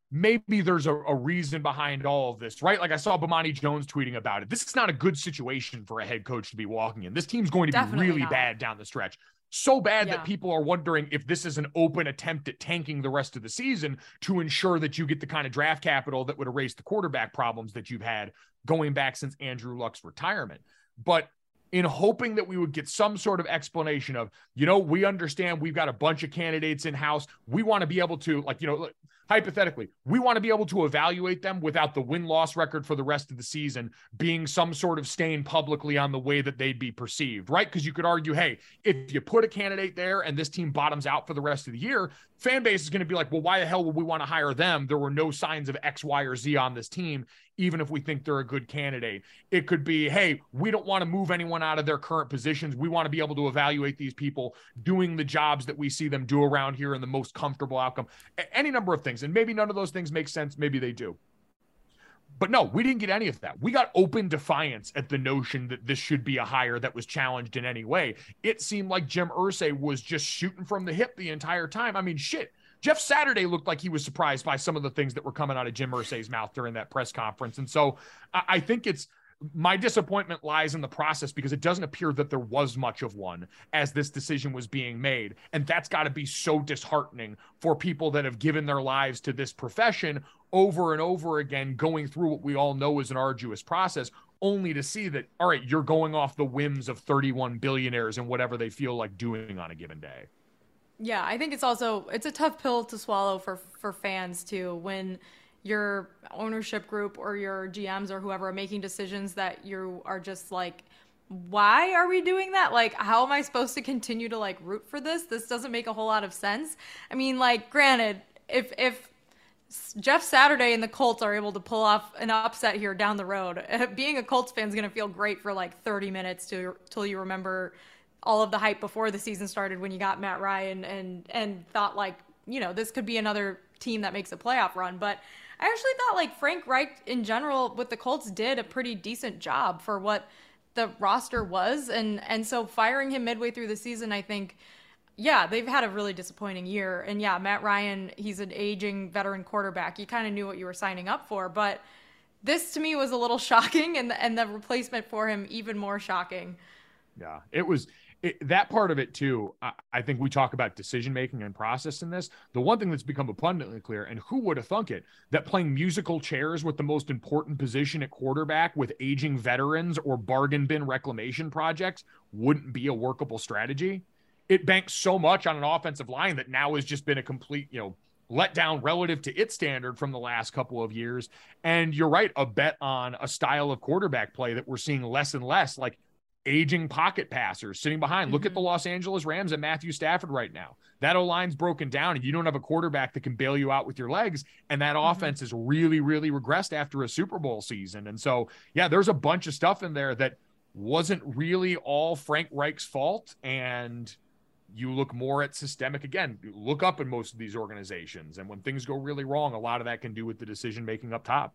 maybe there's a, a reason behind all of this, right? Like I saw Bomani Jones tweeting about it. This is not a good situation for a head coach to be walking in. This team's going to Definitely be really not. bad down the stretch. So bad Yeah. that people are wondering if this is an open attempt at tanking the rest of the season to ensure that you get the kind of draft capital that would erase the quarterback problems that you've had going back since Andrew Luck's retirement. But in hoping that we would get some sort of explanation of, you know, we understand we've got a bunch of candidates in-house. We want to be able to, like, you know, hypothetically, we want to be able to evaluate them without the win-loss record for the rest of the season being some sort of stain publicly on the way that they'd be perceived, right? Because you could argue, hey, if you put a candidate there and this team bottoms out for the rest of the year, fan base is going to be like, well, why the hell would we want to hire them? There were no signs of X, Y, or Z on this team, even if we think they're a good candidate. It could be, hey, we don't want to move anyone out of their current positions. We want to be able to evaluate these people doing the jobs that we see them do around here in the most comfortable outcome. A- any number of things. And maybe none of those things make sense. Maybe they do. But no, we didn't get any of that. We got open defiance at the notion that this should be a hire that was challenged in any way. It seemed like Jim Irsay was just shooting from the hip the entire time. I mean, shit. Jeff Saturday looked like he was surprised by some of the things that were coming out of Jim Irsay's mouth during that press conference. And so I, I think it's my disappointment lies in the process because it doesn't appear that there was much of one as this decision was being made. And that's got to be so disheartening for people that have given their lives to this profession over and over again, going through what we all know is an arduous process, only to see that, all right, you're going off the whims of thirty-one billionaires and whatever they feel like doing on a given day. Yeah, I think it's also it's a tough pill to swallow for for fans too when your ownership group or your G Ms or whoever are making decisions that you are just like, why are we doing that? Like, how am I supposed to continue to like root for this? This doesn't make a whole lot of sense. I mean, like, granted, if if Jeff Saturday and the Colts are able to pull off an upset here down the road, being a Colts fan is going to feel great for like thirty minutes to, till you remember all of the hype before the season started when you got Matt Ryan and and thought like, you know, this could be another team that makes a playoff run. But I actually thought like Frank Reich in general with the Colts did a pretty decent job for what the roster was. And, and so firing him midway through the season, I think, yeah, they've had a really disappointing year. And yeah, Matt Ryan, he's an aging veteran quarterback. You kind of knew what you were signing up for, but this to me was a little shocking and, and the replacement for him even more shocking. Yeah, it was it, that part of it too. I, I think we talk about decision-making and process in this. The one thing that's become abundantly clear, and who would have thunk it, that playing musical chairs with the most important position at quarterback with aging veterans or bargain bin reclamation projects wouldn't be a workable strategy. It banks so much on an offensive line that now has just been a complete, you know, let down relative to its standard from the last couple of years. And you're right, a bet on a style of quarterback play that we're seeing less and less, like aging pocket passers sitting behind. Mm-hmm. Look at the Los Angeles Rams and Matthew Stafford right now. That O-line's broken down and you don't have a quarterback that can bail you out with your legs. And that mm-hmm. offense is really, really regressed after a Super Bowl season. And so, yeah, there's a bunch of stuff in there that wasn't really all Frank Reich's fault. And you look more at systemic, again, you look up in most of these organizations. And when things go really wrong, a lot of that can do with the decision-making up top.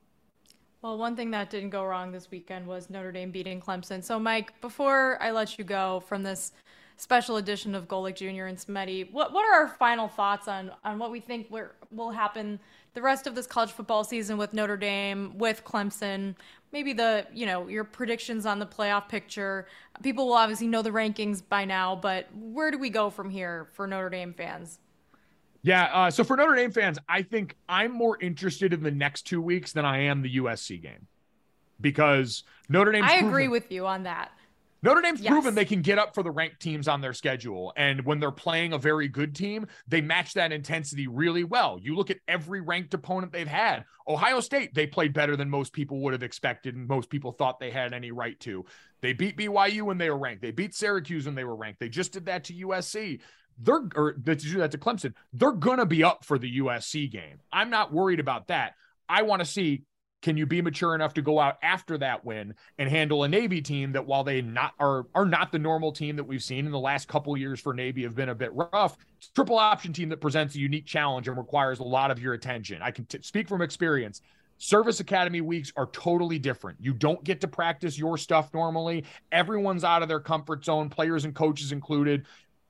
Well, one thing that didn't go wrong this weekend was Notre Dame beating Clemson. So, Mike, before I let you go from this special edition of Golic Junior and Smetty, what what are our final thoughts on, on what we think will happen the rest of this college football season with Notre Dame, with Clemson, maybe the, you know, your predictions on the playoff picture? People will obviously know the rankings by now, but where do we go from here for Notre Dame fans? Yeah, uh, so for Notre Dame fans, I think I'm more interested in the next two weeks than I am the U S C game, because Notre Dame's I proven, agree with you on that. Notre Dame's yes. proven they can get up for the ranked teams on their schedule, and when they're playing a very good team, they match that intensity really well. You look at every ranked opponent they've had. Ohio State, they played better than most people would have expected, and most people thought they had any right to. They beat B Y U when they were ranked. They beat Syracuse when they were ranked. They just did that to U S C. They're or to do that to Clemson. They're going to be up for the U S C game. I'm not worried about that. I want to see, can you be mature enough to go out after that win and handle a Navy team that, while they not are are not the normal team that we've seen in the last couple of years for Navy, have been a bit rough. It's a triple option team that presents a unique challenge and requires a lot of your attention. I can t- speak from experience. Service Academy weeks are totally different. You don't get to practice your stuff normally. Everyone's out of their comfort zone, players and coaches included.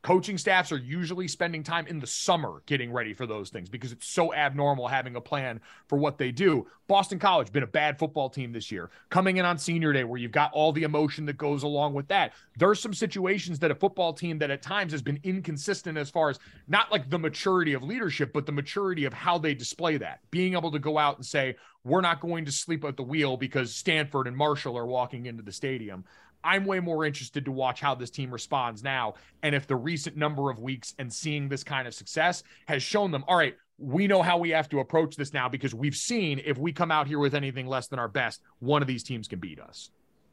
Coaching staffs are usually spending time in the summer getting ready for those things because it's so abnormal having a plan for what they do. Boston College, been a bad football team this year. Coming in on senior day where you've got all the emotion that goes along with that. There's some situations that a football team that at times has been inconsistent as far as not like the maturity of leadership, but the maturity of how they display that. Being able to go out and say, we're not going to sleep at the wheel because Stanford and Marshall are walking into the stadium. I'm way more interested to watch how this team responds now. And if the recent number of weeks and seeing this kind of success has shown them, all right, we know how we have to approach this now because we've seen if we come out here with anything less than our best, one of these teams can beat us.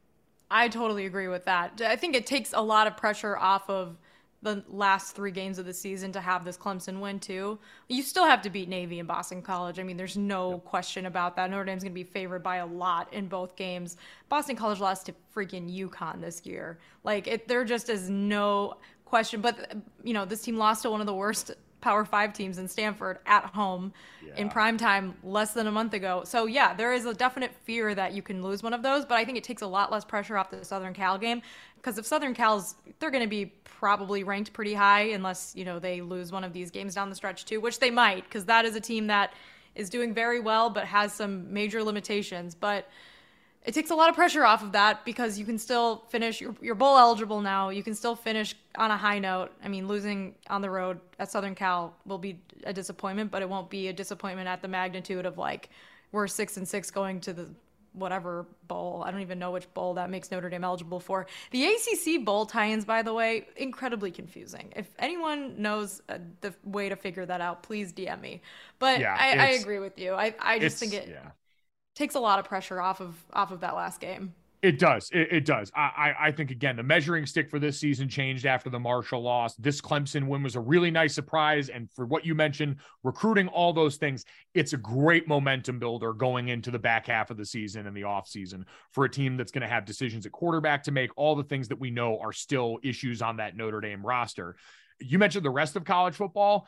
I totally agree with that. I think it takes a lot of pressure off of the last three games of the season to have this Clemson win too. You still have to beat Navy and Boston College. I mean, there's no yep. question about that. Notre Dame's going to be favored by a lot in both games. Boston College lost to freaking UConn this year. Like, it, there just is no question. But, you know, this team lost to one of the worst Power Five teams in Stanford at home yeah. in prime time less than a month ago. So, yeah, there is a definite fear that you can lose one of those. But I think it takes a lot less pressure off the Southern Cal game. Because if Southern Cal's, they're going to be probably ranked pretty high unless, you know, they lose one of these games down the stretch too, which they might, because that is a team that is doing very well but has some major limitations. But it takes a lot of pressure off of that because you can still finish, you're, you're bowl eligible now. You can still finish on a high note. I mean, losing on the road at Southern Cal will be a disappointment, but it won't be a disappointment at the magnitude of like, we're six and six going to the whatever bowl. I don't even know which bowl that makes Notre Dame eligible for. The A C C bowl tie-ins, by the way, incredibly confusing. If anyone knows uh, the way to figure that out, please D M me. But yeah, I, I agree with you. I, I just think it yeah. takes a lot of pressure off of off of that last game. It does. It, it does. I, I I think, again, the measuring stick for this season changed after the Marshall loss. This Clemson win was a really nice surprise. And for what you mentioned, recruiting, all those things, it's a great momentum builder going into the back half of the season and the offseason for a team that's going to have decisions at quarterback to make, all the things that we know are still issues on that Notre Dame roster. You mentioned the rest of college football.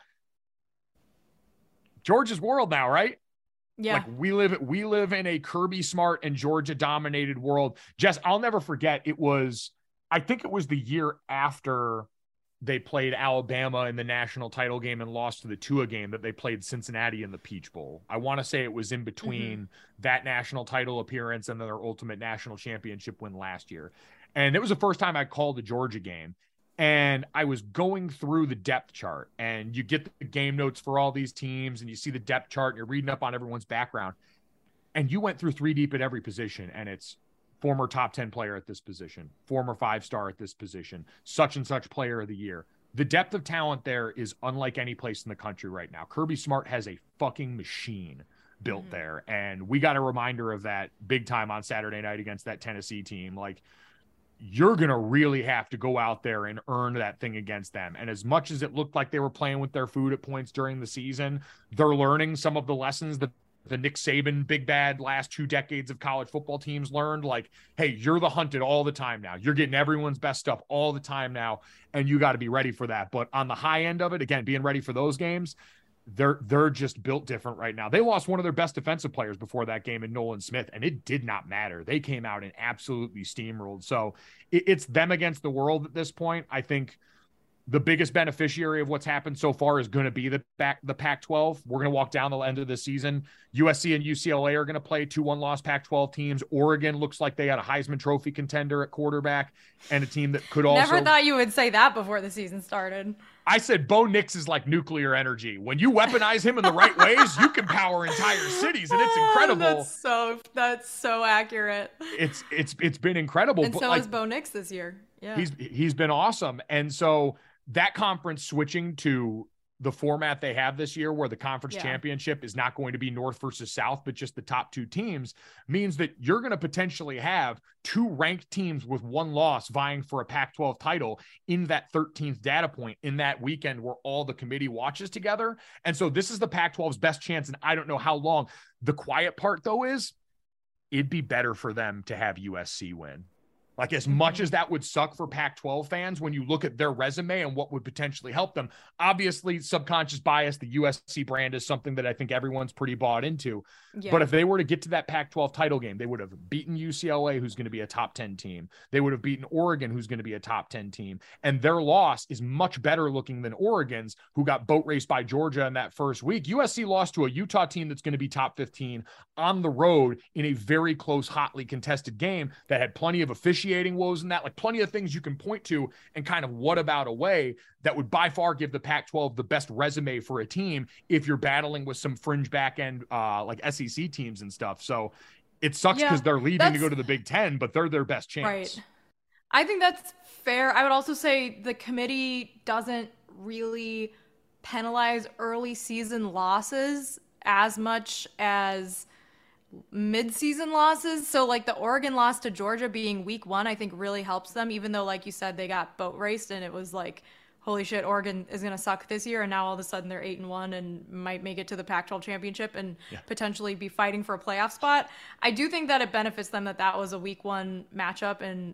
Georgia's world now, right? Yeah. Like we live, we live in a Kirby Smart and Georgia dominated world. Jess, I'll never forget. It was, I think it was the year after they played Alabama in the national title game and lost to the Tua game that they played Cincinnati in the Peach Bowl. I want to say it was in between mm-hmm. that national title appearance and then their ultimate national championship win last year. And it was the first time I called a Georgia game. And I was going through the depth chart, and you get the game notes for all these teams, and you see the depth chart, and you're reading up on everyone's background. And you went through three deep at every position, and it's former top ten player at this position, former five-star at this position, such and such player of the year. The depth of talent there is unlike any place in the country right now. Kirby Smart has a fucking machine built mm-hmm. there, and we got a reminder of that big time on Saturday night against that Tennessee team. Like, you're going to really have to go out there and earn that thing against them. And as much as it looked like they were playing with their food at points during the season, they're learning some of the lessons that the Nick Saban big bad last two decades of college football teams learned. Like, hey, you're the hunted all the time now. You're getting everyone's best stuff all the time now, and you got to be ready for that. But on the high end of it, again, being ready for those games, they're they're just built different right now. They lost one of their best defensive players before that game in Nolan Smith, and it did not matter. They came out and absolutely steamrolled. So it, it's them against the world at this point. I think the biggest beneficiary of what's happened so far is going to be the back the Pac twelve. We're going to walk down the end of the season. U S C and U C L A are going to play two one-loss Pac twelve teams. Oregon looks like they had a Heisman Trophy contender at quarterback and a team that could also... Never thought you would say that before the season started. I said Bo Nix is like nuclear energy. When you weaponize him in the right ways, you can power entire cities, and it's incredible. That's so that's so accurate. It's it's it's been incredible. And but so like, is Bo Nix this year. Yeah, he's he's been awesome, and so that conference switching to the format they have this year, where the conference yeah. championship is not going to be North versus South, but just the top two teams, means that you're going to potentially have two ranked teams with one loss vying for a Pac twelve title in that thirteenth data point in that weekend where all the committee watches together. And so this is the Pac twelve's best chance. And I don't know how long. The quiet part, though, is it'd be better for them to have U S C win. Like as much as that would suck for Pac twelve fans, when you look at their resume and what would potentially help them, obviously subconscious bias, the U S C brand is something that I think everyone's pretty bought into. Yeah. But if they were to get to that Pac twelve title game, they would have beaten U C L A, who's going to be a top ten team. They would have beaten Oregon, who's going to be a top ten team. And their loss is much better looking than Oregon's, who got boat raced by Georgia in that first week. U S C lost to a Utah team that's going to be top fifteen on the road in a very close, hotly contested game that had plenty of officiating woes in that, like plenty of things you can point to and kind of what about a way that would by far give the Pac twelve the best resume for a team if you're battling with some fringe back end uh, like S E C teams and stuff. So it sucks because yeah, they're leaving to go to the Big Ten, but they're their best chance. Right. I think that's fair. I would also say the committee doesn't really penalize early season losses as much as mid-season losses. So like the Oregon loss to Georgia being week one, I think really helps them, even though like you said, they got boat raced and it was like, holy shit, Oregon is going to suck this year. And now all of a sudden they're eight and one and might make it to the Pac twelve championship and yeah. potentially be fighting for a playoff spot. I do think that it benefits them that that was a week one matchup. And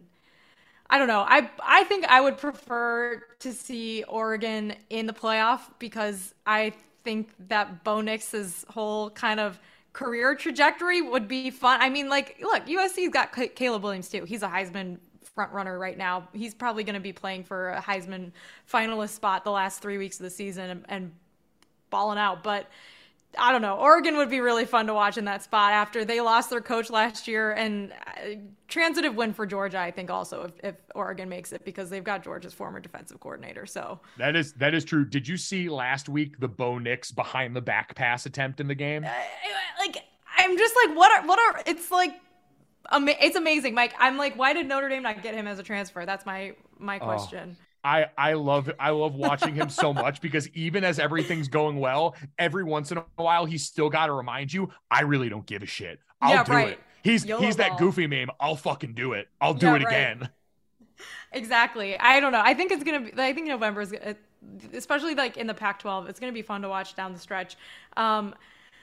I don't know. I, I think I would prefer to see Oregon in the playoff because I think that Bo Nix's whole kind of career trajectory would be fun. I mean, like, look, U S C's got Caleb Williams too. He's a Heisman front runner right now. He's probably going to be playing for a Heisman finalist spot the last three weeks of the season and, and balling out. But I don't know. Oregon would be really fun to watch in that spot after they lost their coach last year, and uh, transitive win for Georgia, I think also if, if Oregon makes it, because they've got Georgia's former defensive coordinator. So that is, that is true. Did you see last week, the Bo Nix behind the back pass attempt in the game? Uh, like, I'm just like, what are, what are, it's like, ama- it's amazing, Mike. I'm like, why did Notre Dame not get him as a transfer? That's my, my question. Oh. I, I love I love watching him so much because even as everything's going well, every once in a while, he's still got to remind you, I really don't give a shit. I'll yeah, do right. it. He's Yolo he's that ball. Goofy meme. I'll fucking do it. I'll do yeah, it right. again. Exactly. I don't know. I think it's going to be, I think November is, especially like in the Pac twelve, it's going to be fun to watch down the stretch. Um,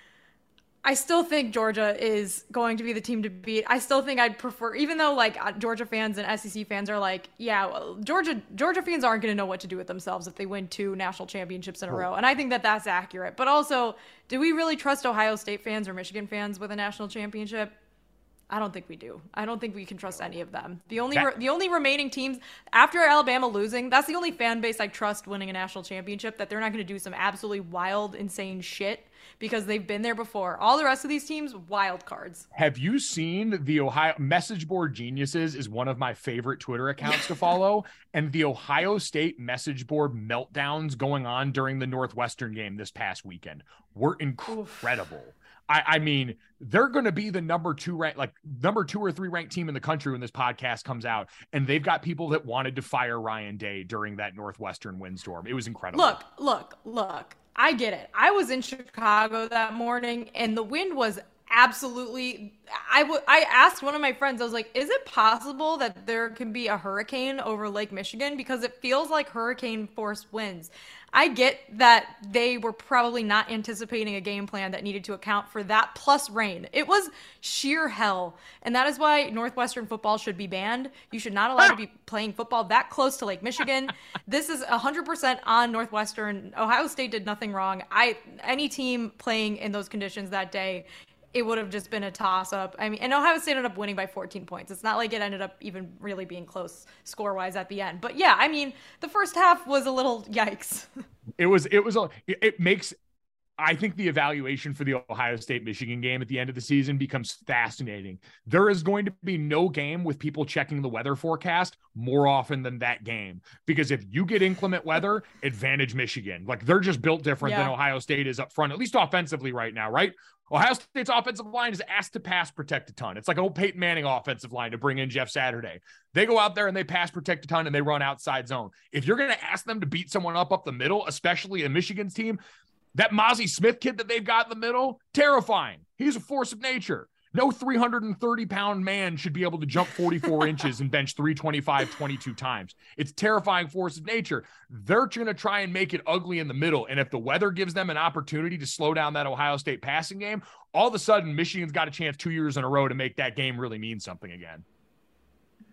I still think Georgia is going to be the team to beat. I still think I'd prefer, even though like Georgia fans and S E C fans are like, yeah, well, Georgia Georgia fans aren't going to know what to do with themselves if they win two national championships in a row. And I think that that's accurate. But also, do we really trust Ohio State fans or Michigan fans with a national championship? I don't think we do. I don't think we can trust any of them. The only re- the only remaining teams after Alabama losing, that's the only fan base I trust winning a national championship, that they're not going to do some absolutely wild, insane shit because they've been there before. All the rest of these teams, wild cards. Have you seen the Ohio Message Board Geniuses is one of my favorite Twitter accounts to follow, and the Ohio State message board meltdowns going on during the Northwestern game this past weekend were incredible. Oof. I, I mean, they're going to be the number two rank, like number two or three ranked team in the country when this podcast comes out. And they've got people that wanted to fire Ryan Day during that Northwestern windstorm. It was incredible. Look, look, look, I get it. I was in Chicago that morning and the wind was absolutely, I would, I asked one of my friends, I was like, is it possible that there can be a hurricane over Lake Michigan? Because it feels like hurricane force winds. I get that they were probably not anticipating a game plan that needed to account for that plus rain. It was sheer hell. And that is why Northwestern football should be banned. You should not allow to be playing football that close to Lake Michigan. This is one hundred percent on Northwestern. Ohio State did nothing wrong. I any team playing in those conditions that day, it would have just been a toss-up. I mean, and Ohio State ended up winning by fourteen points. It's not like it ended up even really being close score-wise at the end. But yeah, I mean, the first half was a little yikes. It was, it was, a, it makes, I think the evaluation for the Ohio State-Michigan game at the end of the season becomes fascinating. There is going to be no game with people checking the weather forecast more often than that game. Because if you get inclement weather, advantage Michigan. Like, they're just built different yeah. than Ohio State is up front, at least offensively right now, right? Ohio State's offensive line is asked to pass protect a ton. It's like an old Peyton Manning offensive line to bring in Jeff Saturday. They go out there and they pass protect a ton and they run outside zone. If you're going to ask them to beat someone up up the middle, especially a Michigan's team, that Mozzie Smith kid that they've got in the middle, terrifying. He's a force of nature. No three hundred thirty pound man should be able to jump forty-four inches and bench three twenty-five twenty-two times. It's terrifying force of nature. They're going to try and make it ugly in the middle. And if the weather gives them an opportunity to slow down that Ohio State passing game, all of a sudden Michigan's got a chance two years in a row to make that game really mean something again.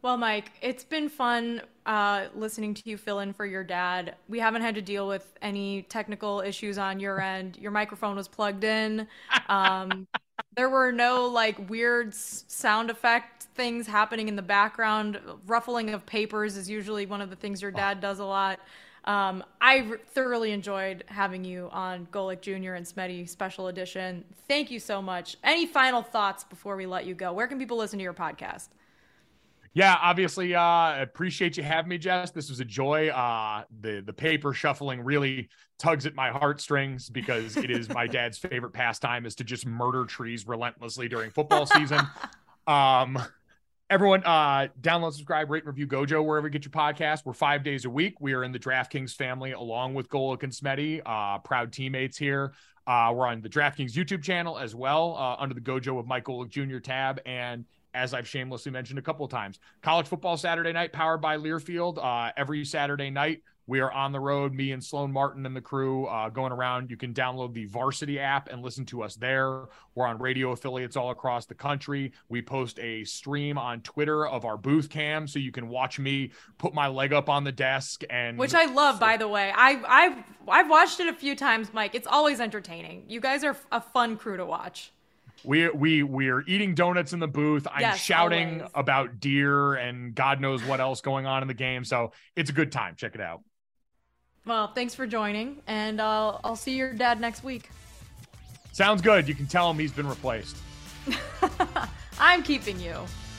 Well, Mike, it's been fun uh, listening to you fill in for your dad. We haven't had to deal with any technical issues on your end. Your microphone was plugged in. Um, there were no like weird s- sound effect things happening in the background. Ruffling of papers is usually one of the things your dad does a lot. Um, I r- thoroughly enjoyed having you on Golic Junior and Smetty Special Edition. Thank you so much. Any final thoughts before we let you go? Where can people listen to your podcast? Yeah, obviously, uh, appreciate you having me, Jess. This was a joy. Uh, the the paper shuffling really tugs at my heartstrings because it is my dad's favorite pastime is to just murder trees relentlessly during football season. Um, everyone, uh, download, subscribe, rate, review Gojo wherever you get your podcast. We're five days a week. We are in the DraftKings family along with Golic and Smetty, uh, proud teammates here. Uh, we're on the DraftKings YouTube channel as well, uh, under the Gojo with Mike Golic Junior tab, and as I've shamelessly mentioned a couple of times, college football Saturday night powered by Learfield. Uh, every Saturday night, we are on the road, me and Sloan Martin and the crew uh, going around. You can download the Varsity app and listen to us there. We're on radio affiliates all across the country. We post a stream on Twitter of our booth cam, so you can watch me put my leg up on the desk. And which I love, by the way. I, I've, I've watched it a few times, Mike. It's always entertaining. You guys are a fun crew to watch. We we we're eating donuts in the booth. I'm yes, shouting always. about deer and God knows what else going on in the game. So it's a good time. Check it out. Well, thanks for joining, and I'll I'll see your dad next week. Sounds good. You can tell him he's been replaced. I'm keeping you.